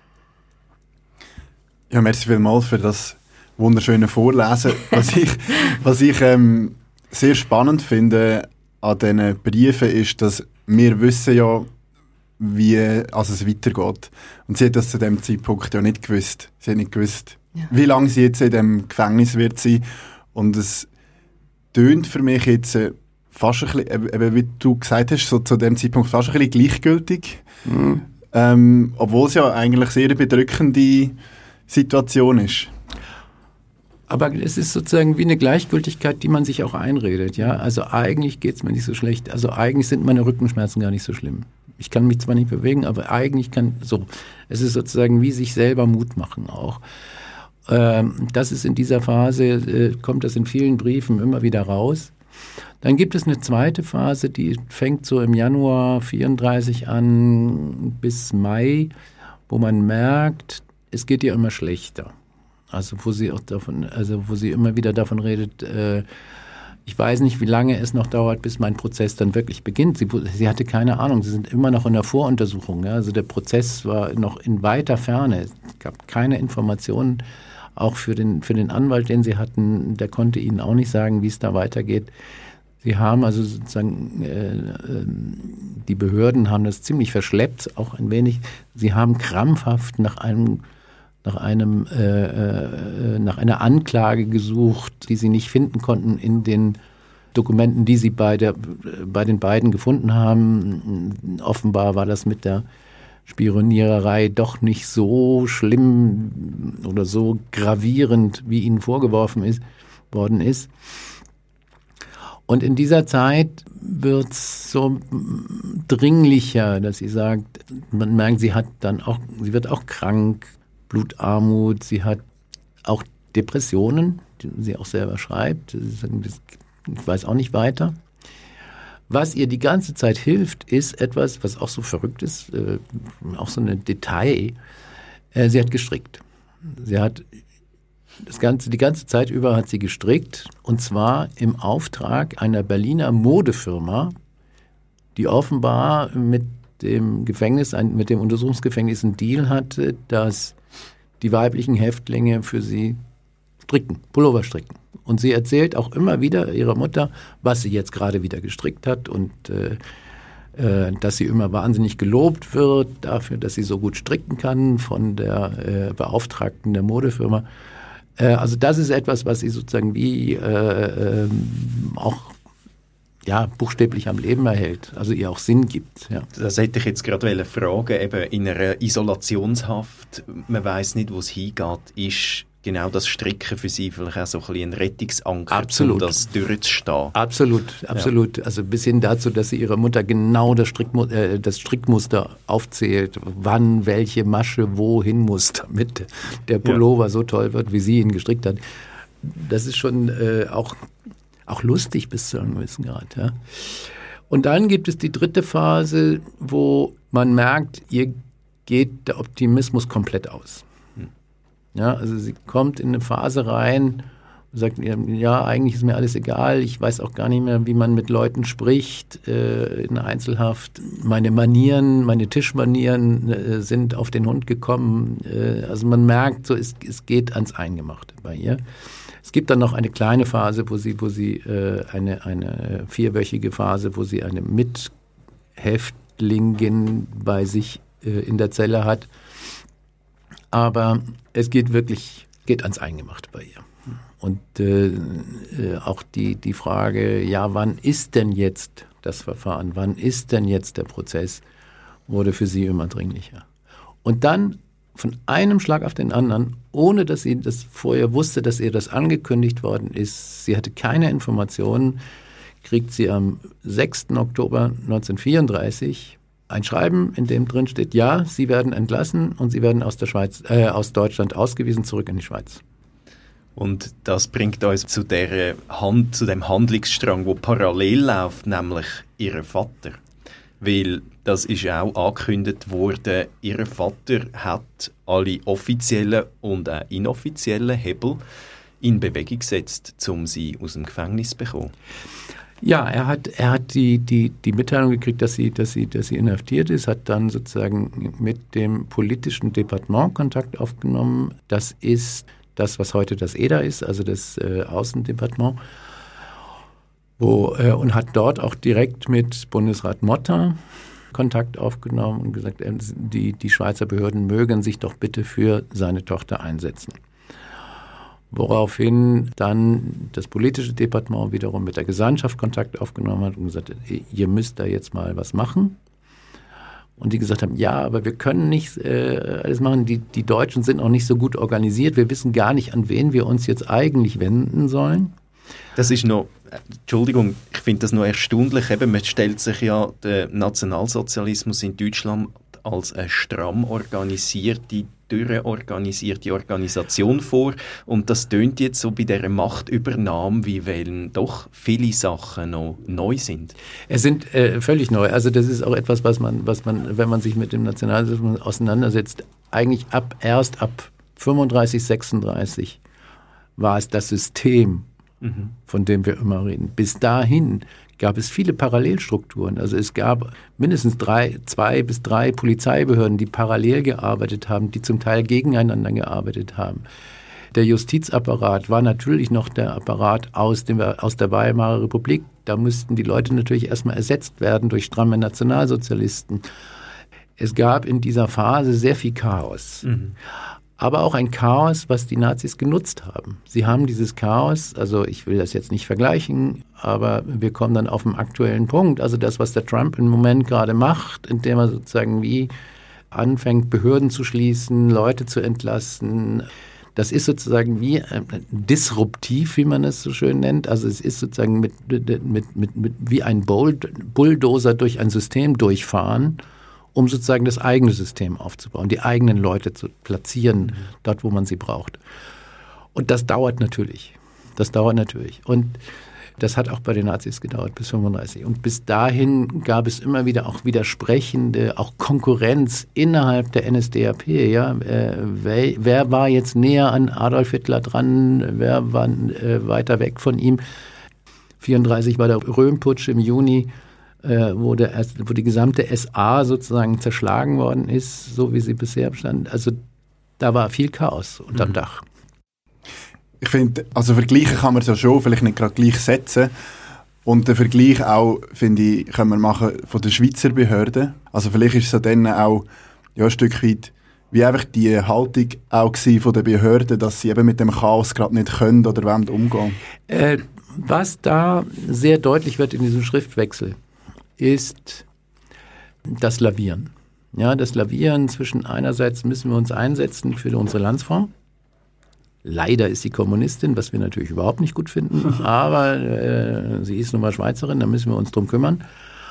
Ja, merci vielmals für das wunderschöne Vorlesen. Was ich sehr spannend finde an diesen Briefen ist, dass wir wissen ja, wie es weitergeht. Und sie hat das zu dem Zeitpunkt ja nicht gewusst. Sie hat nicht gewusst, wie lange sie jetzt in dem Gefängnis wird sein. Und es tönt für mich jetzt fast ein bisschen, wie du gesagt hast, so zu dem Zeitpunkt fast ein bisschen gleichgültig. Obwohl es ja eigentlich sehr eine bedrückende Situation ist. Aber es ist sozusagen wie eine Gleichgültigkeit, die man sich auch einredet. Ja? Also eigentlich geht es mir nicht so schlecht. Also eigentlich sind meine Rückenschmerzen gar nicht so schlimm. Ich kann mich zwar nicht bewegen, aber eigentlich es ist sozusagen wie sich selber Mut machen auch. Das ist in dieser Phase, kommt das in vielen Briefen immer wieder raus. Dann gibt es eine zweite Phase, die fängt so im Januar 34 an bis Mai, wo man merkt, es geht ihr immer schlechter. Also wo sie immer wieder davon redet, ich weiß nicht, wie lange es noch dauert, bis mein Prozess dann wirklich beginnt. Sie hatte keine Ahnung, sie sind immer noch in der Voruntersuchung. Ja? Also der Prozess war noch in weiter Ferne. Es gab keine Informationen, auch für den Anwalt, den sie hatten, der konnte ihnen auch nicht sagen, wie es da weitergeht. Sie haben also sozusagen, die Behörden haben das ziemlich verschleppt, auch ein wenig. Sie haben krampfhaft nach einer Anklage gesucht, die sie nicht finden konnten in den Dokumenten, die sie bei den beiden gefunden haben. Offenbar war das mit der Spioniererei doch nicht so schlimm oder so gravierend, wie ihnen vorgeworfen worden ist. Und in dieser Zeit wird es so dringlicher, dass sie sagt, man merkt, sie wird auch krank, Blutarmut, sie hat auch Depressionen, die sie auch selber schreibt. Ich weiß auch nicht weiter. Was ihr die ganze Zeit hilft, ist etwas, was auch so verrückt ist, auch so ein Detail. Sie hat gestrickt. Sie hat die ganze Zeit über hat sie gestrickt, und zwar im Auftrag einer Berliner Modefirma, die offenbar mit dem Untersuchungsgefängnis einen Deal hatte, dass die weiblichen Häftlinge für sie Pullover stricken. Und sie erzählt auch immer wieder ihrer Mutter, was sie jetzt gerade wieder gestrickt hat und dass sie immer wahnsinnig gelobt wird dafür, dass sie so gut stricken kann von der Beauftragten der Modefirma. Also das ist etwas, was sie sozusagen wie auch buchstäblich am Leben erhält, also ihr auch Sinn gibt. Ja. Das hätte ich jetzt gerade fragen, eben in einer Isolationshaft, man weiss nicht, wo es hingeht, ist genau das Stricken für sie vielleicht auch so ein bisschen ein Rettungsanker, absolut, um das durchzustehen. Absolut. Ja. Also bis hin dazu, dass sie ihrer Mutter genau das Strickmuster aufzählt, wann welche Masche wohin muss, damit der Pullover so toll wird, wie sie ihn gestrickt hat. Das ist schon auch lustig bis zu einem gewissen Grad. Ja. Und dann gibt es die dritte Phase, wo man merkt, ihr geht der Optimismus komplett aus. Ja, also sie kommt in eine Phase rein und sagt, ja, eigentlich ist mir alles egal, ich weiß auch gar nicht mehr, wie man mit Leuten spricht in der Einzelhaft. Meine Tischmanieren sind auf den Hund gekommen. Also man merkt, so es geht ans Eingemachte bei ihr. Es gibt dann noch eine kleine Phase, wo sie eine 4-wöchige Phase, wo sie eine Mithäftlingin bei sich in der Zelle hat. Aber es geht ans Eingemachte bei ihr. Und auch die Frage, ja, wann ist denn jetzt das Verfahren, wann ist denn jetzt der Prozess, wurde für sie immer dringlicher. Und dann von einem Schlag auf den anderen, ohne dass sie das vorher wusste, dass ihr das angekündigt worden ist, sie hatte keine Informationen, kriegt sie am 6. Oktober 1934 ein Schreiben, in dem drin steht, ja, Sie werden entlassen und Sie werden aus Deutschland ausgewiesen, zurück in die Schweiz. Und das bringt uns zu dem Handlungsstrang, der parallel läuft, nämlich Ihr Vater. Weil das ist auch angekündigt worden, Ihr Vater hat alle offiziellen und auch inoffiziellen Hebel in Bewegung gesetzt, um sie aus dem Gefängnis zu bekommen. Ja, er hat die Mitteilung gekriegt, dass sie inhaftiert ist, hat dann sozusagen mit dem politischen Departement Kontakt aufgenommen. Das ist das, was heute das EDA ist, also das Außendepartement. Und hat dort auch direkt mit Bundesrat Motta Kontakt aufgenommen und gesagt, die Schweizer Behörden mögen sich doch bitte für seine Tochter einsetzen. Woraufhin dann das politische Departement wiederum mit der Gesandtschaft Kontakt aufgenommen hat und gesagt hat, ihr müsst da jetzt mal was machen. Und die gesagt haben, ja, aber wir können nicht alles machen. Die Deutschen sind auch nicht so gut organisiert. Wir wissen gar nicht, an wen wir uns jetzt eigentlich wenden sollen. Das ist noch, Entschuldigung, ich finde das noch erstaunlich. Eben, man stellt sich ja den Nationalsozialismus in Deutschland als eine stramm organisierte durchorganisierte Organisation vor. Und das tönt jetzt so bei dieser Machtübernahme, wie wenn doch viele Sachen noch neu sind. Es sind völlig neu. Also das ist auch etwas, was man, wenn man sich mit dem Nationalsozialismus auseinandersetzt, eigentlich erst ab 35, 36 war es das System, von dem wir immer reden. Bis dahin gab es viele Parallelstrukturen. Also es gab mindestens 2 bis 3 Polizeibehörden, die parallel gearbeitet haben, die zum Teil gegeneinander gearbeitet haben. Der Justizapparat war natürlich noch der Apparat aus der Weimarer Republik. Da mussten die Leute natürlich erstmal ersetzt werden durch stramme Nationalsozialisten. Es gab in dieser Phase sehr viel Chaos. Aber auch ein Chaos, was die Nazis genutzt haben. Sie haben dieses Chaos, also ich will das jetzt nicht vergleichen, aber wir kommen dann auf den aktuellen Punkt. Also das, was der Trump im Moment gerade macht, indem er sozusagen wie anfängt, Behörden zu schließen, Leute zu entlassen, das ist sozusagen wie disruptiv, wie man es so schön nennt. Also es ist sozusagen wie ein Bulldozer durch ein System durchfahren, um sozusagen das eigene System aufzubauen, die eigenen Leute zu platzieren, dort, wo man sie braucht. Und das dauert natürlich. Und das hat auch bei den Nazis gedauert, bis 35. Und bis dahin gab es immer wieder auch widersprechende, auch Konkurrenz innerhalb der NSDAP. Ja? Wer war jetzt näher an Adolf Hitler dran? Wer war weiter weg von ihm? 34 war der Röhm-Putsch im Juni, wo die gesamte SA sozusagen zerschlagen worden ist, so wie sie bisher bestand. Also da war viel Chaos unterm Dach. Ich finde, also vergleichen kann man es ja schon, vielleicht nicht gerade gleich setzen. Und den Vergleich auch, finde ich, können wir machen von der Schweizer Behörden. Also vielleicht ist es ja dann auch ein Stück weit wie einfach die Haltung auch von den Behörden, dass sie eben mit dem Chaos gerade nicht können oder wollen umgehen. Was da sehr deutlich wird in diesem Schriftwechsel, ist das Lavieren. Ja, das Lavieren zwischen einerseits müssen wir uns einsetzen für unsere Landsfrau. Leider ist sie Kommunistin, was wir natürlich überhaupt nicht gut finden, aber sie ist nun mal Schweizerin, da müssen wir uns drum kümmern.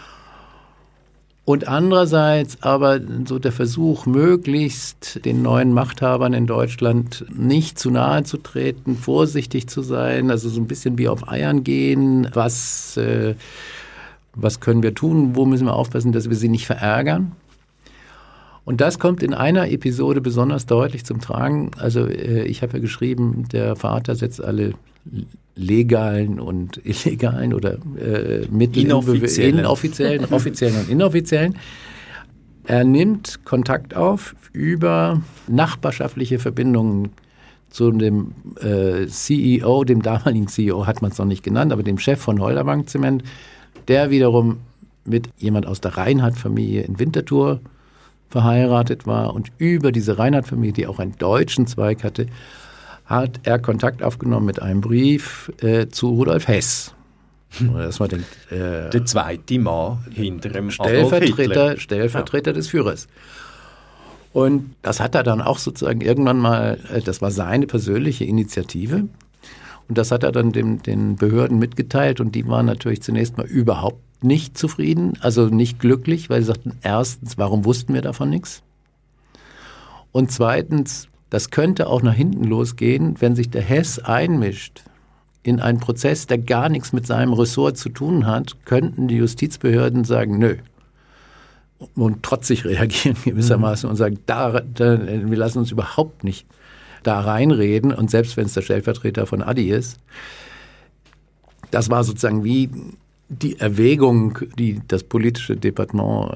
Und andererseits aber so der Versuch, möglichst den neuen Machthabern in Deutschland nicht zu nahe zu treten, vorsichtig zu sein, also so ein bisschen wie auf Eiern gehen, was können wir tun, wo müssen wir aufpassen, dass wir sie nicht verärgern. Und das kommt in einer Episode besonders deutlich zum Tragen. Also ich habe ja geschrieben, der Vater setzt alle legalen und illegalen oder inoffiziellen, offiziellen und inoffiziellen. Er nimmt Kontakt auf über nachbarschaftliche Verbindungen zu dem CEO, dem damaligen CEO hat man es noch nicht genannt, aber dem Chef von Holderbank Zement, der wiederum mit jemand aus der Reinhardt-Familie in Winterthur verheiratet war. Und über diese Reinhardt-Familie, die auch einen deutschen Zweig hatte, hat er Kontakt aufgenommen mit einem Brief zu Rudolf Hess. Dass man denkt, der zweite Mann hinter dem Adolf Hitler. Stellvertreter des Führers. Und das hat er dann auch sozusagen irgendwann mal, das war seine persönliche Initiative. Und das hat er dann den Behörden mitgeteilt und die waren natürlich zunächst mal überhaupt nicht zufrieden, also nicht glücklich, weil sie sagten, erstens, warum wussten wir davon nichts? Und zweitens, das könnte auch nach hinten losgehen, wenn sich der Hess einmischt in einen Prozess, der gar nichts mit seinem Ressort zu tun hat, könnten die Justizbehörden sagen, nö. Und trotzig reagieren gewissermaßen und sagen, wir lassen uns überhaupt nicht da reinreden. Und selbst wenn es der Stellvertreter von Adi ist, das war sozusagen wie die Erwägung, die das politische Departement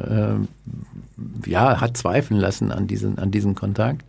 hat zweifeln lassen an diesem Kontakt.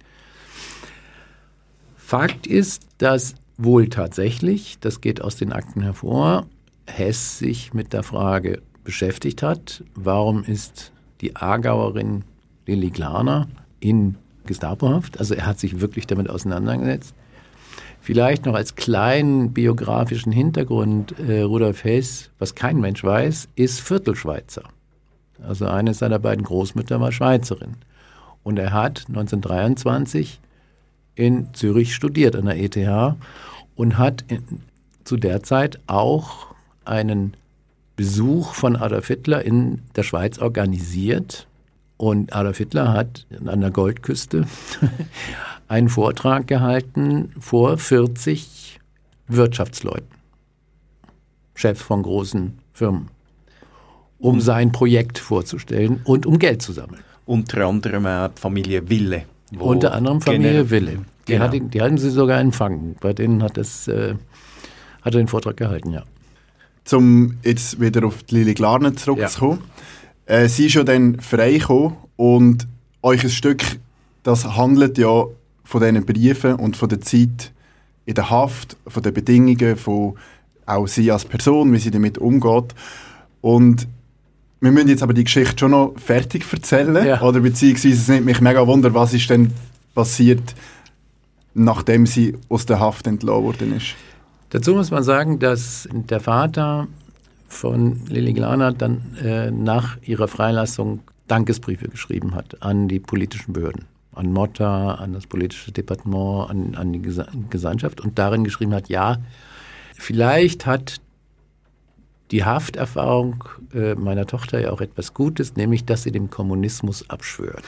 Fakt ist, dass wohl tatsächlich, das geht aus den Akten hervor, Hess sich mit der Frage beschäftigt hat, warum ist die Aargauerin Lilly Glarner in Gestapohaft? Also er hat sich wirklich damit auseinandergesetzt. Vielleicht noch als kleinen biografischen Hintergrund, Rudolf Hess, was kein Mensch weiß, ist Viertelschweizer. Also eine seiner beiden Großmütter war Schweizerin. Und er hat 1923 in Zürich studiert an der ETH und hat zu der Zeit auch einen Besuch von Adolf Hitler in der Schweiz organisiert, Und Adolf Hitler hat an der Goldküste einen Vortrag gehalten vor 40 Wirtschaftsleuten, Chefs von großen Firmen, um sein Projekt vorzustellen und um Geld zu sammeln. Unter anderem auch die Familie Wille. Unter anderem Familie Wille. Die hatten sie sogar empfangen. Bei denen hat er den Vortrag gehalten, ja. Um jetzt wieder auf die Lili Glarner zurückzukommen. Ja. Sie ist ja dann freigekommen und euch ein Stück, das handelt ja von diesen Briefen und von der Zeit in der Haft, von den Bedingungen, von auch sie als Person, wie sie damit umgeht. Und wir müssen jetzt aber die Geschichte schon noch fertig erzählen. Ja. Oder beziehungsweise es nimmt mich mega Wunder, was ist denn passiert, nachdem sie aus der Haft entlassen worden ist. Dazu muss man sagen, dass der Vater von Lili Glarner dann nach ihrer Freilassung Dankesbriefe geschrieben hat an die politischen Behörden, an Motta, an das politische Departement, an die Gesandtschaft und darin geschrieben hat, ja, vielleicht hat die Hafterfahrung meiner Tochter ja auch etwas Gutes, nämlich, dass sie dem Kommunismus abschwört.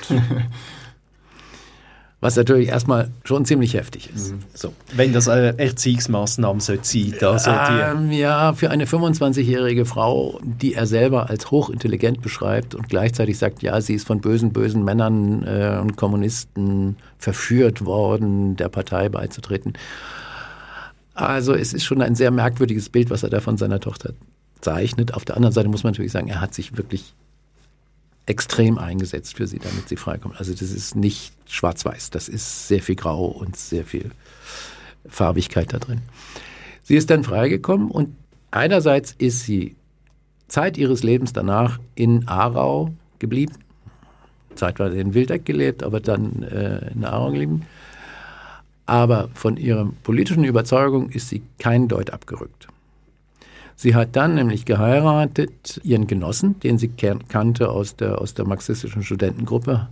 Was natürlich erstmal schon ziemlich heftig ist. Mhm. So. Wenn das eine Erziehungsmaßnahme sein sollte. Also ja, für eine 25-jährige Frau, die er selber als hochintelligent beschreibt und gleichzeitig sagt, ja, sie ist von bösen Männern und Kommunisten verführt worden, der Partei beizutreten. Also es ist schon ein sehr merkwürdiges Bild, was er da von seiner Tochter zeichnet. Auf der anderen Seite muss man natürlich sagen, er hat sich wirklich extrem eingesetzt für sie, damit sie freikommt. Also das ist nicht schwarz-weiß, das ist sehr viel Grau und sehr viel Farbigkeit da drin. Sie ist dann freigekommen und einerseits ist sie Zeit ihres Lebens danach in Aarau geblieben, zeitweise in Wildeck gelebt, aber dann in Aarau geblieben. Aber von ihrer politischen Überzeugung ist sie kein Deut abgerückt. Sie hat dann nämlich geheiratet, ihren Genossen, den sie kannte aus der marxistischen Studentengruppe,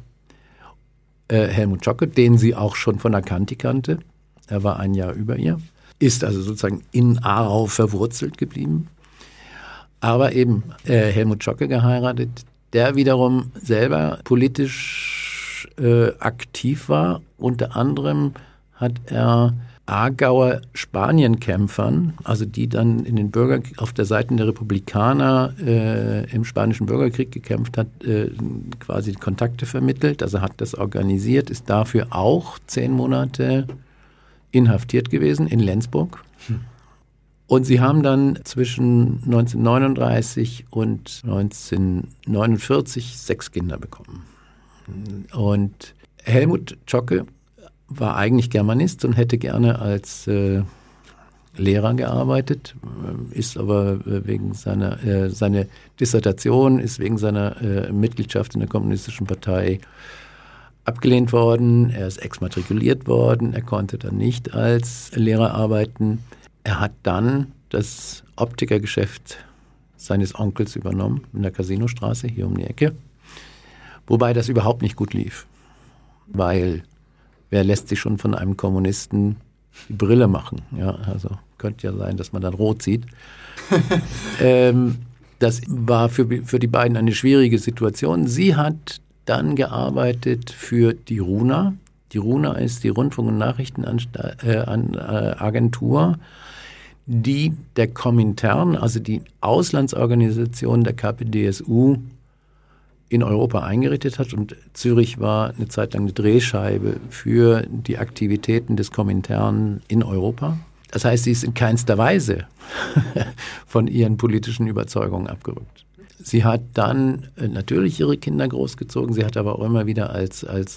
Helmut Zschocke, den sie auch schon von der Kante kannte. Er war ein Jahr über ihr, ist also sozusagen in Aarau verwurzelt geblieben. Aber eben Helmut Zschocke geheiratet, der wiederum selber politisch aktiv war. Unter anderem hat er Aargauer Spanienkämpfern, also die dann in den auf der Seite der Republikaner im Spanischen Bürgerkrieg gekämpft hat, quasi Kontakte vermittelt, also hat das organisiert, ist dafür auch 10 Monate inhaftiert gewesen in Lenzburg. Und sie haben dann zwischen 1939 und 1949 6 Kinder bekommen. Und Helmut Zschocke war eigentlich Germanist und hätte gerne als Lehrer gearbeitet, ist aber wegen seine Dissertation ist wegen seiner Mitgliedschaft in der Kommunistischen Partei abgelehnt worden. Er ist exmatrikuliert worden. Er konnte dann nicht als Lehrer arbeiten. Er hat dann das Optikergeschäft seines Onkels übernommen in der Casinostraße hier um die Ecke, wobei das überhaupt nicht gut lief, weil wer lässt sich schon von einem Kommunisten die Brille machen? Ja, also könnte ja sein, dass man dann rot sieht. Das war für die beiden eine schwierige Situation. Sie hat dann gearbeitet für die RUNA. Die RUNA ist die Rundfunk- und Nachrichtenagentur, die der Komintern, also die Auslandsorganisation der KPdSU, in Europa eingerichtet hat und Zürich war eine Zeit lang eine Drehscheibe für die Aktivitäten des Komintern in Europa. Das heißt, sie ist in keinster Weise von ihren politischen Überzeugungen abgerückt. Sie hat dann natürlich ihre Kinder großgezogen, sie hat aber auch immer wieder als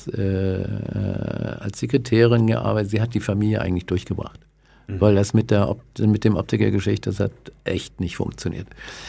Sekretärin gearbeitet. Sie hat die Familie eigentlich durchgebracht, weil das mit dem Optikergeschäft, das hat echt nicht funktioniert.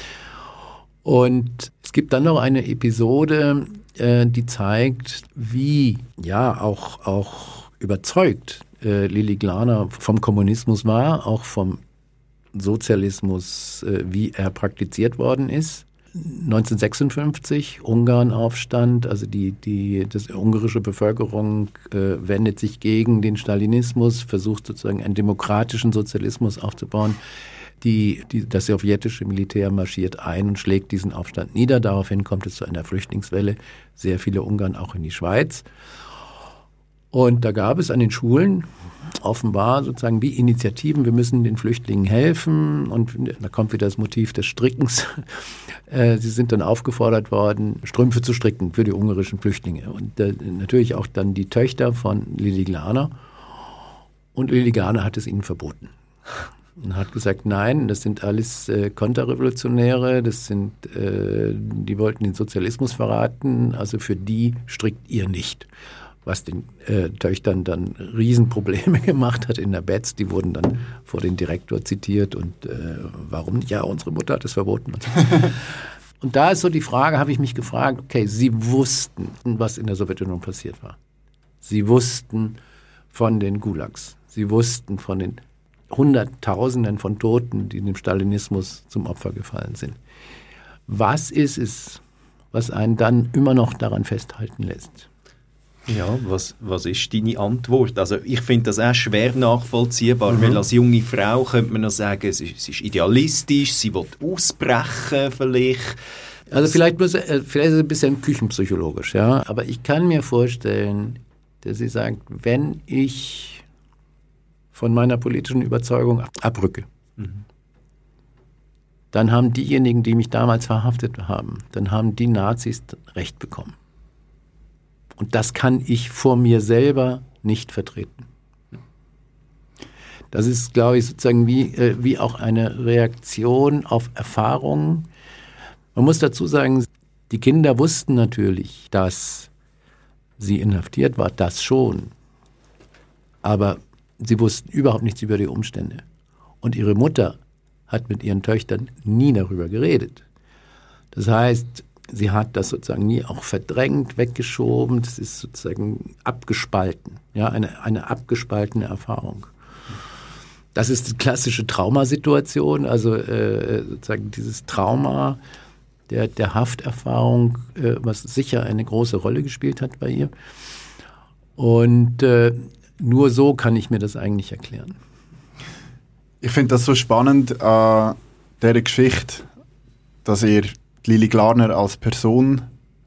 Und es gibt dann noch eine Episode, die zeigt, wie ja auch überzeugt Lili Glarner vom Kommunismus war, auch vom Sozialismus, wie er praktiziert worden ist. 1956, Ungarnaufstand, also die ungarische Bevölkerung wendet sich gegen den Stalinismus, versucht sozusagen einen demokratischen Sozialismus aufzubauen. das sowjetische Militär marschiert ein und schlägt diesen Aufstand nieder. Daraufhin kommt es zu einer Flüchtlingswelle, sehr viele Ungarn auch in die Schweiz. Und da gab es an den Schulen offenbar sozusagen wie Initiativen, wir müssen den Flüchtlingen helfen. Und da kommt wieder das Motiv des Strickens. Sie sind dann aufgefordert worden, Strümpfe zu stricken für die ungarischen Flüchtlinge. Und natürlich auch dann die Töchter von Lili Glarner. Und Lili Glarner hat es ihnen verboten. Und hat gesagt, nein, das sind alles Konterrevolutionäre, die wollten den Sozialismus verraten, also für die strickt ihr nicht. Was den Töchtern dann Riesenprobleme gemacht hat in der BEZ. Die wurden dann vor den Direktor zitiert und warum? Ja, unsere Mutter hat es verboten. Und da ist so die Frage, habe ich mich gefragt, okay, sie wussten, was in der Sowjetunion passiert war. Sie wussten von den Gulags. Sie wussten von den Hunderttausenden von Toten, die dem Stalinismus zum Opfer gefallen sind. Was ist es, was einen dann immer noch daran festhalten lässt? Ja, was ist deine Antwort? Also ich finde das auch schwer nachvollziehbar, weil als junge Frau könnte man noch sagen, sie ist idealistisch, sie will ausbrechen vielleicht. Also vielleicht ist es ein bisschen küchenpsychologisch, ja. Aber ich kann mir vorstellen, dass sie sagt, wenn ich von meiner politischen Überzeugung abrücke, dann haben diejenigen, die mich damals verhaftet haben, dann haben die Nazis Recht bekommen. Und das kann ich vor mir selber nicht vertreten. Das ist, glaube ich, sozusagen wie auch eine Reaktion auf Erfahrungen. Man muss dazu sagen, die Kinder wussten natürlich, dass sie inhaftiert war, das schon. Aber sie wussten überhaupt nichts über die Umstände. Und ihre Mutter hat mit ihren Töchtern nie darüber geredet. Das heißt, sie hat das sozusagen nie auch verdrängt, weggeschoben. Das ist sozusagen abgespalten, ja, eine abgespaltene Erfahrung. Das ist die klassische Traumasituation, also sozusagen dieses Trauma der Hafterfahrung, was sicher eine große Rolle gespielt hat bei ihr. Und nur so kann ich mir das eigentlich erklären. Ich finde das so spannend an dieser Geschichte, dass ihr Lili Glarner als Person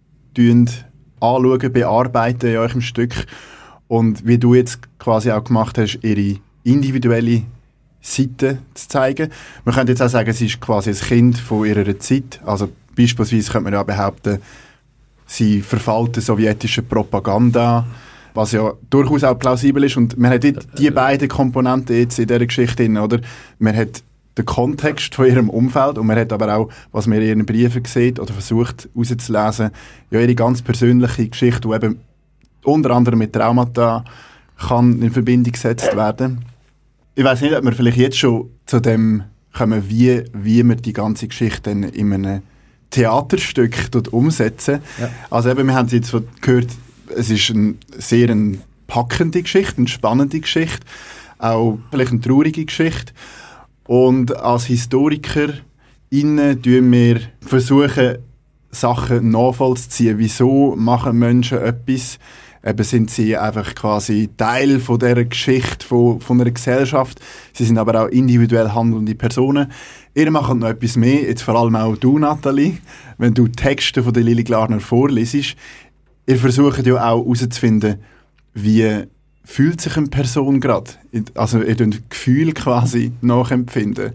anschauen, bearbeiten in eurem Stück und wie du jetzt quasi auch gemacht hast, ihre individuelle Seite zu zeigen. Man könnte jetzt auch sagen, sie ist quasi ein Kind von ihrer Zeit. Also beispielsweise könnte man ja behaupten, sie verfällt der sowjetischen Propaganda, was ja durchaus auch plausibel ist. Und man hat die beiden Komponenten jetzt in dieser Geschichte drin, oder? Man hat den Kontext von ihrem Umfeld und man hat aber auch, was man in ihren Briefen sieht oder versucht herauszulesen, ja ihre ganz persönliche Geschichte, die eben unter anderem mit Traumata kann in Verbindung gesetzt werden. Ich weiss nicht, ob wir vielleicht jetzt schon zu dem kommen, wie man die ganze Geschichte dann in einem Theaterstück umsetzen. Ja. Also eben, wir haben es jetzt gehört, es ist eine sehr packende Geschichte, eine spannende Geschichte, auch vielleicht eine traurige Geschichte. Und als Historiker tun wir versuchen, Sachen nachvollziehen. Wieso machen Menschen etwas? Eben sind sie einfach quasi Teil von dieser Geschichte, von einer Gesellschaft. Sie sind aber auch individuell handelnde Personen. Ihr macht noch etwas mehr, jetzt vor allem auch du, Nathalie, wenn du Texte von der Lili Glarner vorliest. Ihr versucht ja auch herauszufinden, wie fühlt sich eine Person gerade? Also ihr könnt Gefühl quasi nachempfinden.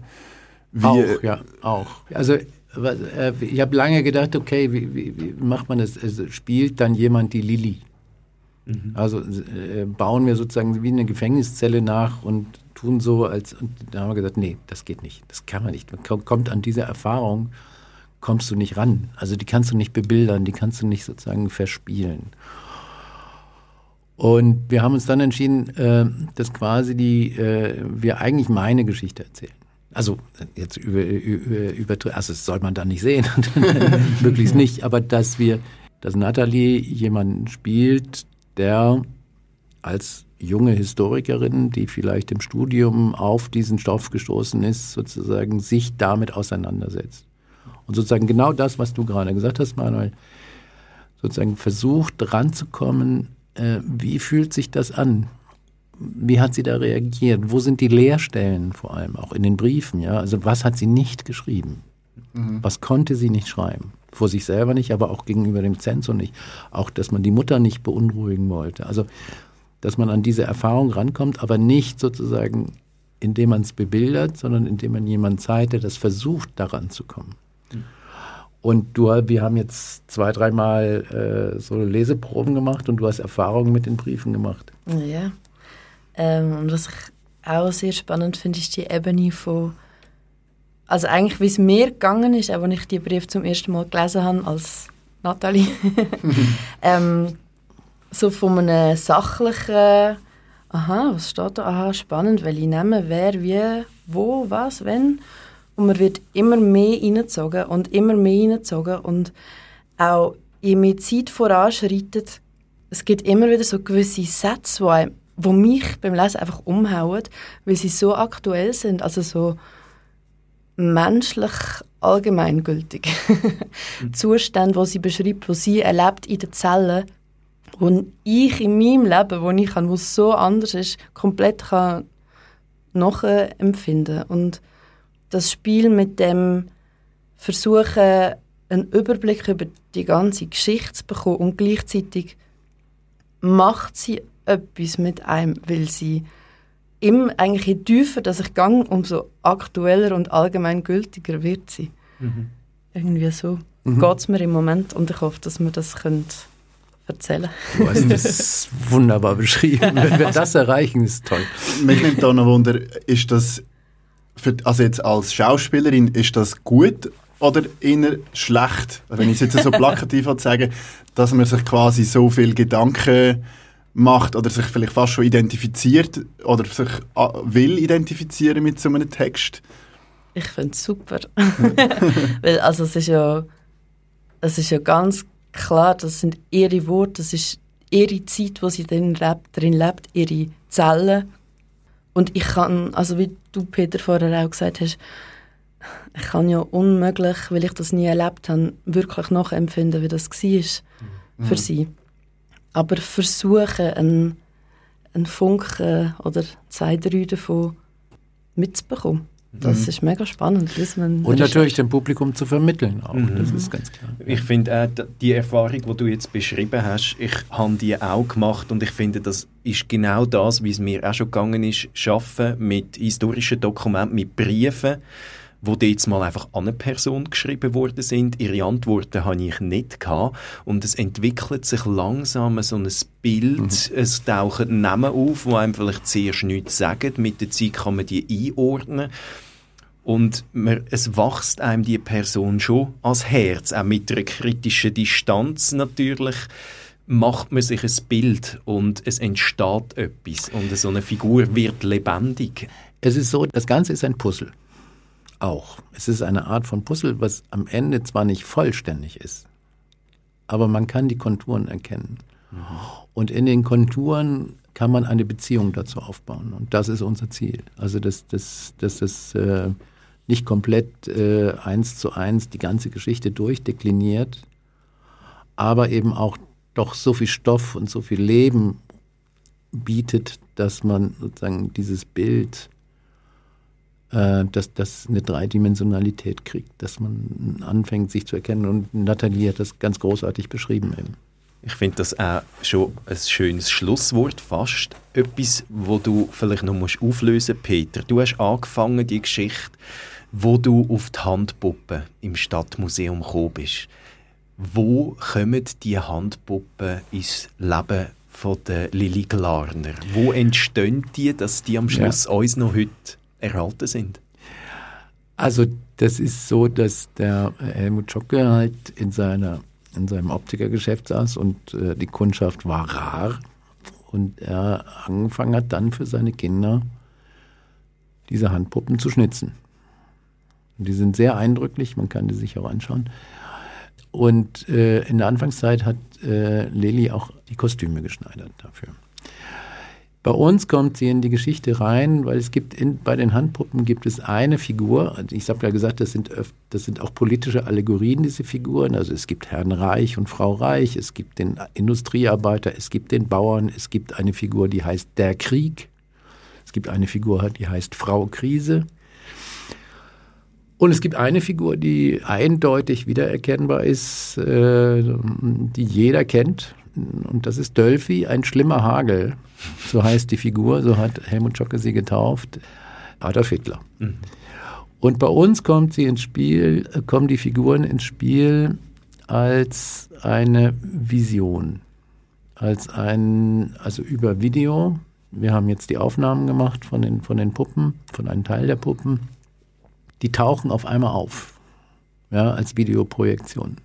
Auch. Also ich habe lange gedacht, okay, wie macht man das? Also, spielt dann jemand die Lili? Mhm. Also bauen wir sozusagen wie eine Gefängniszelle nach und tun so, und da haben wir gesagt, nee, das geht nicht, das kann man nicht. Man kommt an diese Erfahrung, kommst du nicht ran. Also die kannst du nicht bebildern, die kannst du nicht sozusagen verspielen. Und wir haben uns dann entschieden, dass quasi wir eigentlich meine Geschichte erzählen. Also jetzt also das soll man dann nicht sehen, möglichst nicht, aber dass Nathalie jemanden spielt, der als junge Historikerin, die vielleicht im Studium auf diesen Stoff gestoßen ist, sozusagen sich damit auseinandersetzt. Und sozusagen genau das, was du gerade gesagt hast, Manuel, sozusagen versucht ranzukommen, wie fühlt sich das an? wie hat sie da reagiert? Wo sind die Leerstellen vor allem, auch in den Briefen? Ja? Also was hat sie nicht geschrieben? Was konnte sie nicht schreiben? Vor sich selber nicht, aber auch gegenüber dem Zensor nicht. Auch, dass man die Mutter nicht beunruhigen wollte. Also, dass man an diese Erfahrung rankommt, aber nicht sozusagen, indem man es bebildert, sondern indem man jemanden zeigt, der das versucht, daran zu kommen. Und wir haben jetzt 2-3 Mal so Leseproben gemacht und du hast Erfahrungen mit den Briefen gemacht. Ja. Und was ich auch sehr spannend finde, ist die Ebene von, also eigentlich wie es mir gegangen ist, auch als ich die Briefe zum ersten Mal gelesen habe als Nathalie, so von einem sachlichen, aha, was steht da, aha, spannend, welche Namen, wer, wie, wo, was, wenn. Und man wird immer mehr reingezogen und auch je mehr Zeit voranschreitet, es gibt immer wieder so gewisse Sätze, die mich beim Lesen einfach umhauen, weil sie so aktuell sind, also so menschlich allgemeingültig. Zustände, die sie beschreibt, die sie erlebt in den Zellen, wo ich in meinem Leben, wo ich kann, wo es so anders ist, komplett kann nachempfinden. Und das Spiel mit dem Versuchen, einen Überblick über die ganze Geschichte zu bekommen und gleichzeitig macht sie etwas mit einem, weil sie eigentlich je tiefer, dass ich gehe, umso aktueller und allgemeingültiger wird sie. Irgendwie so geht es mir im Moment und ich hoffe, dass wir das erzählen können. Du hast das wunderbar beschrieben. Wenn wir das erreichen, ist toll. Mich nimmt da noch Wunder, ist das also jetzt als Schauspielerin, ist das gut oder eher schlecht? Wenn ich es jetzt so plakativ sagen, dass man sich quasi so viel Gedanken macht oder sich vielleicht fast schon identifiziert oder sich will identifizieren mit so einem Text? Ich finde es super. Weil also es ist ja ganz klar, das sind ihre Worte, das ist ihre Zeit, wo sie drin lebt, ihre Zellen. Und ich kann, also wie du, Peter, vorher auch gesagt hast, ich kann ja unmöglich, weil ich das nie erlebt habe, wirklich nachempfinden, wie das war für sie. Aber versuchen, einen Funken oder 2-3 davon mitzubekommen. Das ist mega spannend. Und natürlich dem Publikum zu vermitteln auch, das ist ganz klar. Ich finde die Erfahrung, die du jetzt beschrieben hast, ich habe die auch gemacht und ich finde, das ist genau das, wie es mir auch schon gegangen ist, arbeiten mit historischen Dokumenten, mit Briefen, wo jetzt mal einfach an eine Person geschrieben worden sind. Ihre Antworten hatte ich nicht gehabt. Und es entwickelt sich langsam so ein Bild. Es tauchen Namen auf, die einem vielleicht zuerst nichts sagen. Mit der Zeit kann man die einordnen. Und es wächst einem die Person schon ans Herz. Auch mit einer kritischen Distanz natürlich macht man sich ein Bild und es entsteht etwas. Und so eine Figur wird lebendig. Es ist so, das Ganze ist ein Puzzle. Auch. Es ist eine Art von Puzzle, was am Ende zwar nicht vollständig ist, aber man kann die Konturen erkennen. Und in den Konturen kann man eine Beziehung dazu aufbauen. Und das ist unser Ziel. Also, dass das nicht komplett 1:1 die ganze Geschichte durchdekliniert, aber eben auch doch so viel Stoff und so viel Leben bietet, dass man sozusagen dieses Bild dass das eine Dreidimensionalität kriegt, dass man anfängt, sich zu erkennen. Und Nathalie hat das ganz großartig beschrieben eben. Ich finde das auch schon ein schönes Schlusswort, fast. Etwas, wo du vielleicht noch auflösen musst, Peter. Du hast angefangen, die Geschichte, wo du auf die Handpuppen im Stadtmuseum gekommen bist. Wo kommen die Handpuppen ins Leben von der Lili Glarner? Wo entstehen die, dass die am Schluss uns noch heute erhalten sind? Also das ist so, dass der Helmut Zschocke halt in seinem Optikergeschäft saß und die Kundschaft war rar und er angefangen hat dann für seine Kinder diese Handpuppen zu schnitzen. Und die sind sehr eindrücklich, man kann die sich auch anschauen. Und in der Anfangszeit hat Lili auch die Kostüme geschneidert dafür. Bei uns kommt sie in die Geschichte rein, weil es gibt bei den Handpuppen gibt es eine Figur. Ich habe ja gesagt, das sind auch politische Allegorien, diese Figuren. Also es gibt Herrn Reich und Frau Reich, es gibt den Industriearbeiter, es gibt den Bauern, es gibt eine Figur, die heißt Der Krieg. Es gibt eine Figur, die heißt Frau Krise. Und es gibt eine Figur, die eindeutig wiedererkennbar ist, die jeder kennt. Und das ist Dölfi, ein schlimmer Hagel. So heißt die Figur, so hat Helmut Schocke sie getauft, Adolf Hitler. Mhm. Und bei uns kommen die Figuren ins Spiel als eine Vision, also über Video. Wir haben jetzt die Aufnahmen gemacht von den Puppen, von einem Teil der Puppen. Die tauchen auf einmal auf, ja, als Videoprojektion.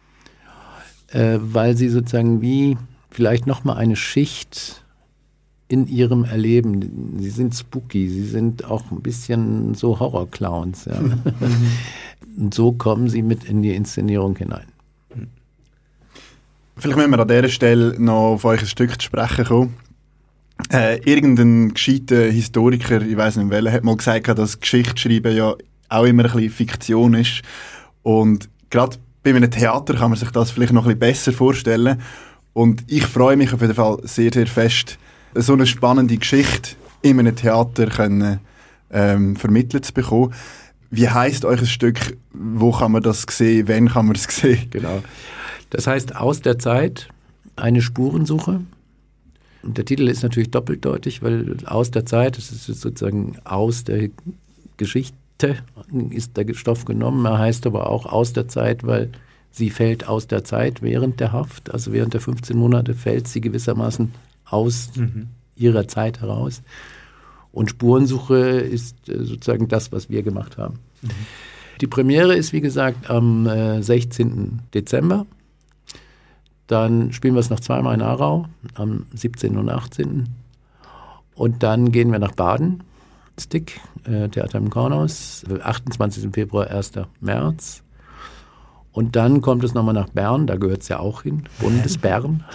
Weil sie sozusagen wie vielleicht nochmal eine Schicht in ihrem Erleben, sie sind spooky, sie sind auch ein bisschen so Horrorclowns. Ja. Und so kommen sie mit in die Inszenierung hinein. Vielleicht müssen wir an dieser Stelle noch auf euch ein Stück zu sprechen kommen. Irgendein gescheiter Historiker, ich weiss nicht welcher, hat mal gesagt, dass Geschichtsschreiben ja auch immer ein bisschen Fiktion ist. Und gerade bei einem Theater kann man sich das vielleicht noch ein bisschen besser vorstellen. Und ich freue mich auf jeden Fall sehr, sehr fest, so eine spannende Geschichte in einem Theater vermittelt zu bekommen. Wie heisst euch ein Stück? Wo kann man das sehen? Wann kann man es sehen? Genau. Das heißt «Aus der Zeit» eine Spurensuche. Und der Titel ist natürlich doppeldeutig, weil «Aus der Zeit», das ist sozusagen aus der Geschichte, ist der Stoff genommen. Er heißt aber auch «Aus der Zeit», weil sie fällt aus der Zeit während der Haft. Also während der 15 Monate fällt sie gewissermaßen aus ihrer Zeit heraus. Und Spurensuche ist sozusagen das, was wir gemacht haben. Mhm. Die Premiere ist, wie gesagt, am 16. Dezember. Dann spielen wir es noch zweimal in Aarau, am 17. und 18. Und dann gehen wir nach Baden, Stick, Theater im Kornhaus, 28. Februar, 1. März. Und dann kommt es nochmal nach Bern, da gehört es ja auch hin, Bundesbern,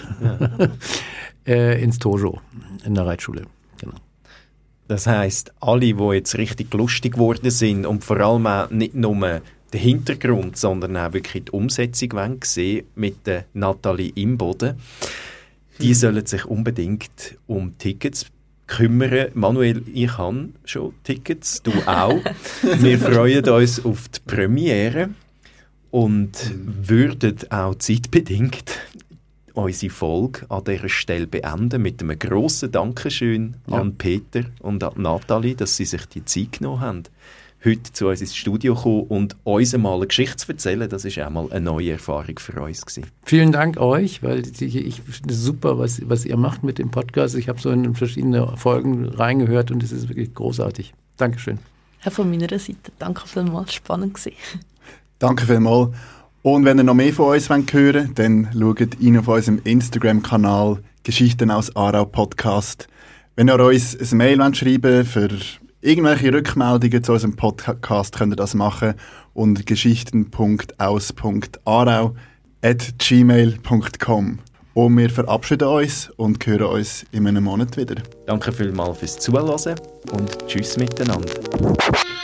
ins Tojo, in der Reitschule. Genau. Das heisst, alle, die jetzt richtig lustig geworden sind und vor allem auch nicht nur den Hintergrund, sondern auch wirklich die Umsetzung sehen mit der Nathalie Imboden, die sollen sich unbedingt um Tickets kümmern. Manuel, ich habe schon Tickets, du auch. Wir freuen uns auf die Premiere und würden auch zeitbedingt unsere Folge an dieser Stelle beenden mit einem grossen Dankeschön an Peter und an Nathalie, dass sie sich die Zeit genommen haben, heute zu uns ins Studio kommen und uns einmal eine Geschichte zu erzählen. Das war auch mal eine neue Erfahrung für uns gewesen. Vielen Dank euch, weil ich finde es super, was ihr macht mit dem Podcast. Ich habe so in verschiedene Folgen reingehört und es ist wirklich großartig. Dankeschön. Ja, von meiner Seite danke vielmals, spannend gewesen. Danke vielmals. Und wenn ihr noch mehr von uns hören wollt, dann schaut rein auf unserem Instagram-Kanal «Geschichten aus Aarau Podcast». Wenn ihr uns ein Mail schreiben für irgendwelche Rückmeldungen zu unserem Podcast, könnt ihr das machen unter geschichten.aus.aarau@gmail.com. Und wir verabschieden uns und hören uns in einem Monat wieder. Danke vielmals fürs Zuhören und tschüss miteinander.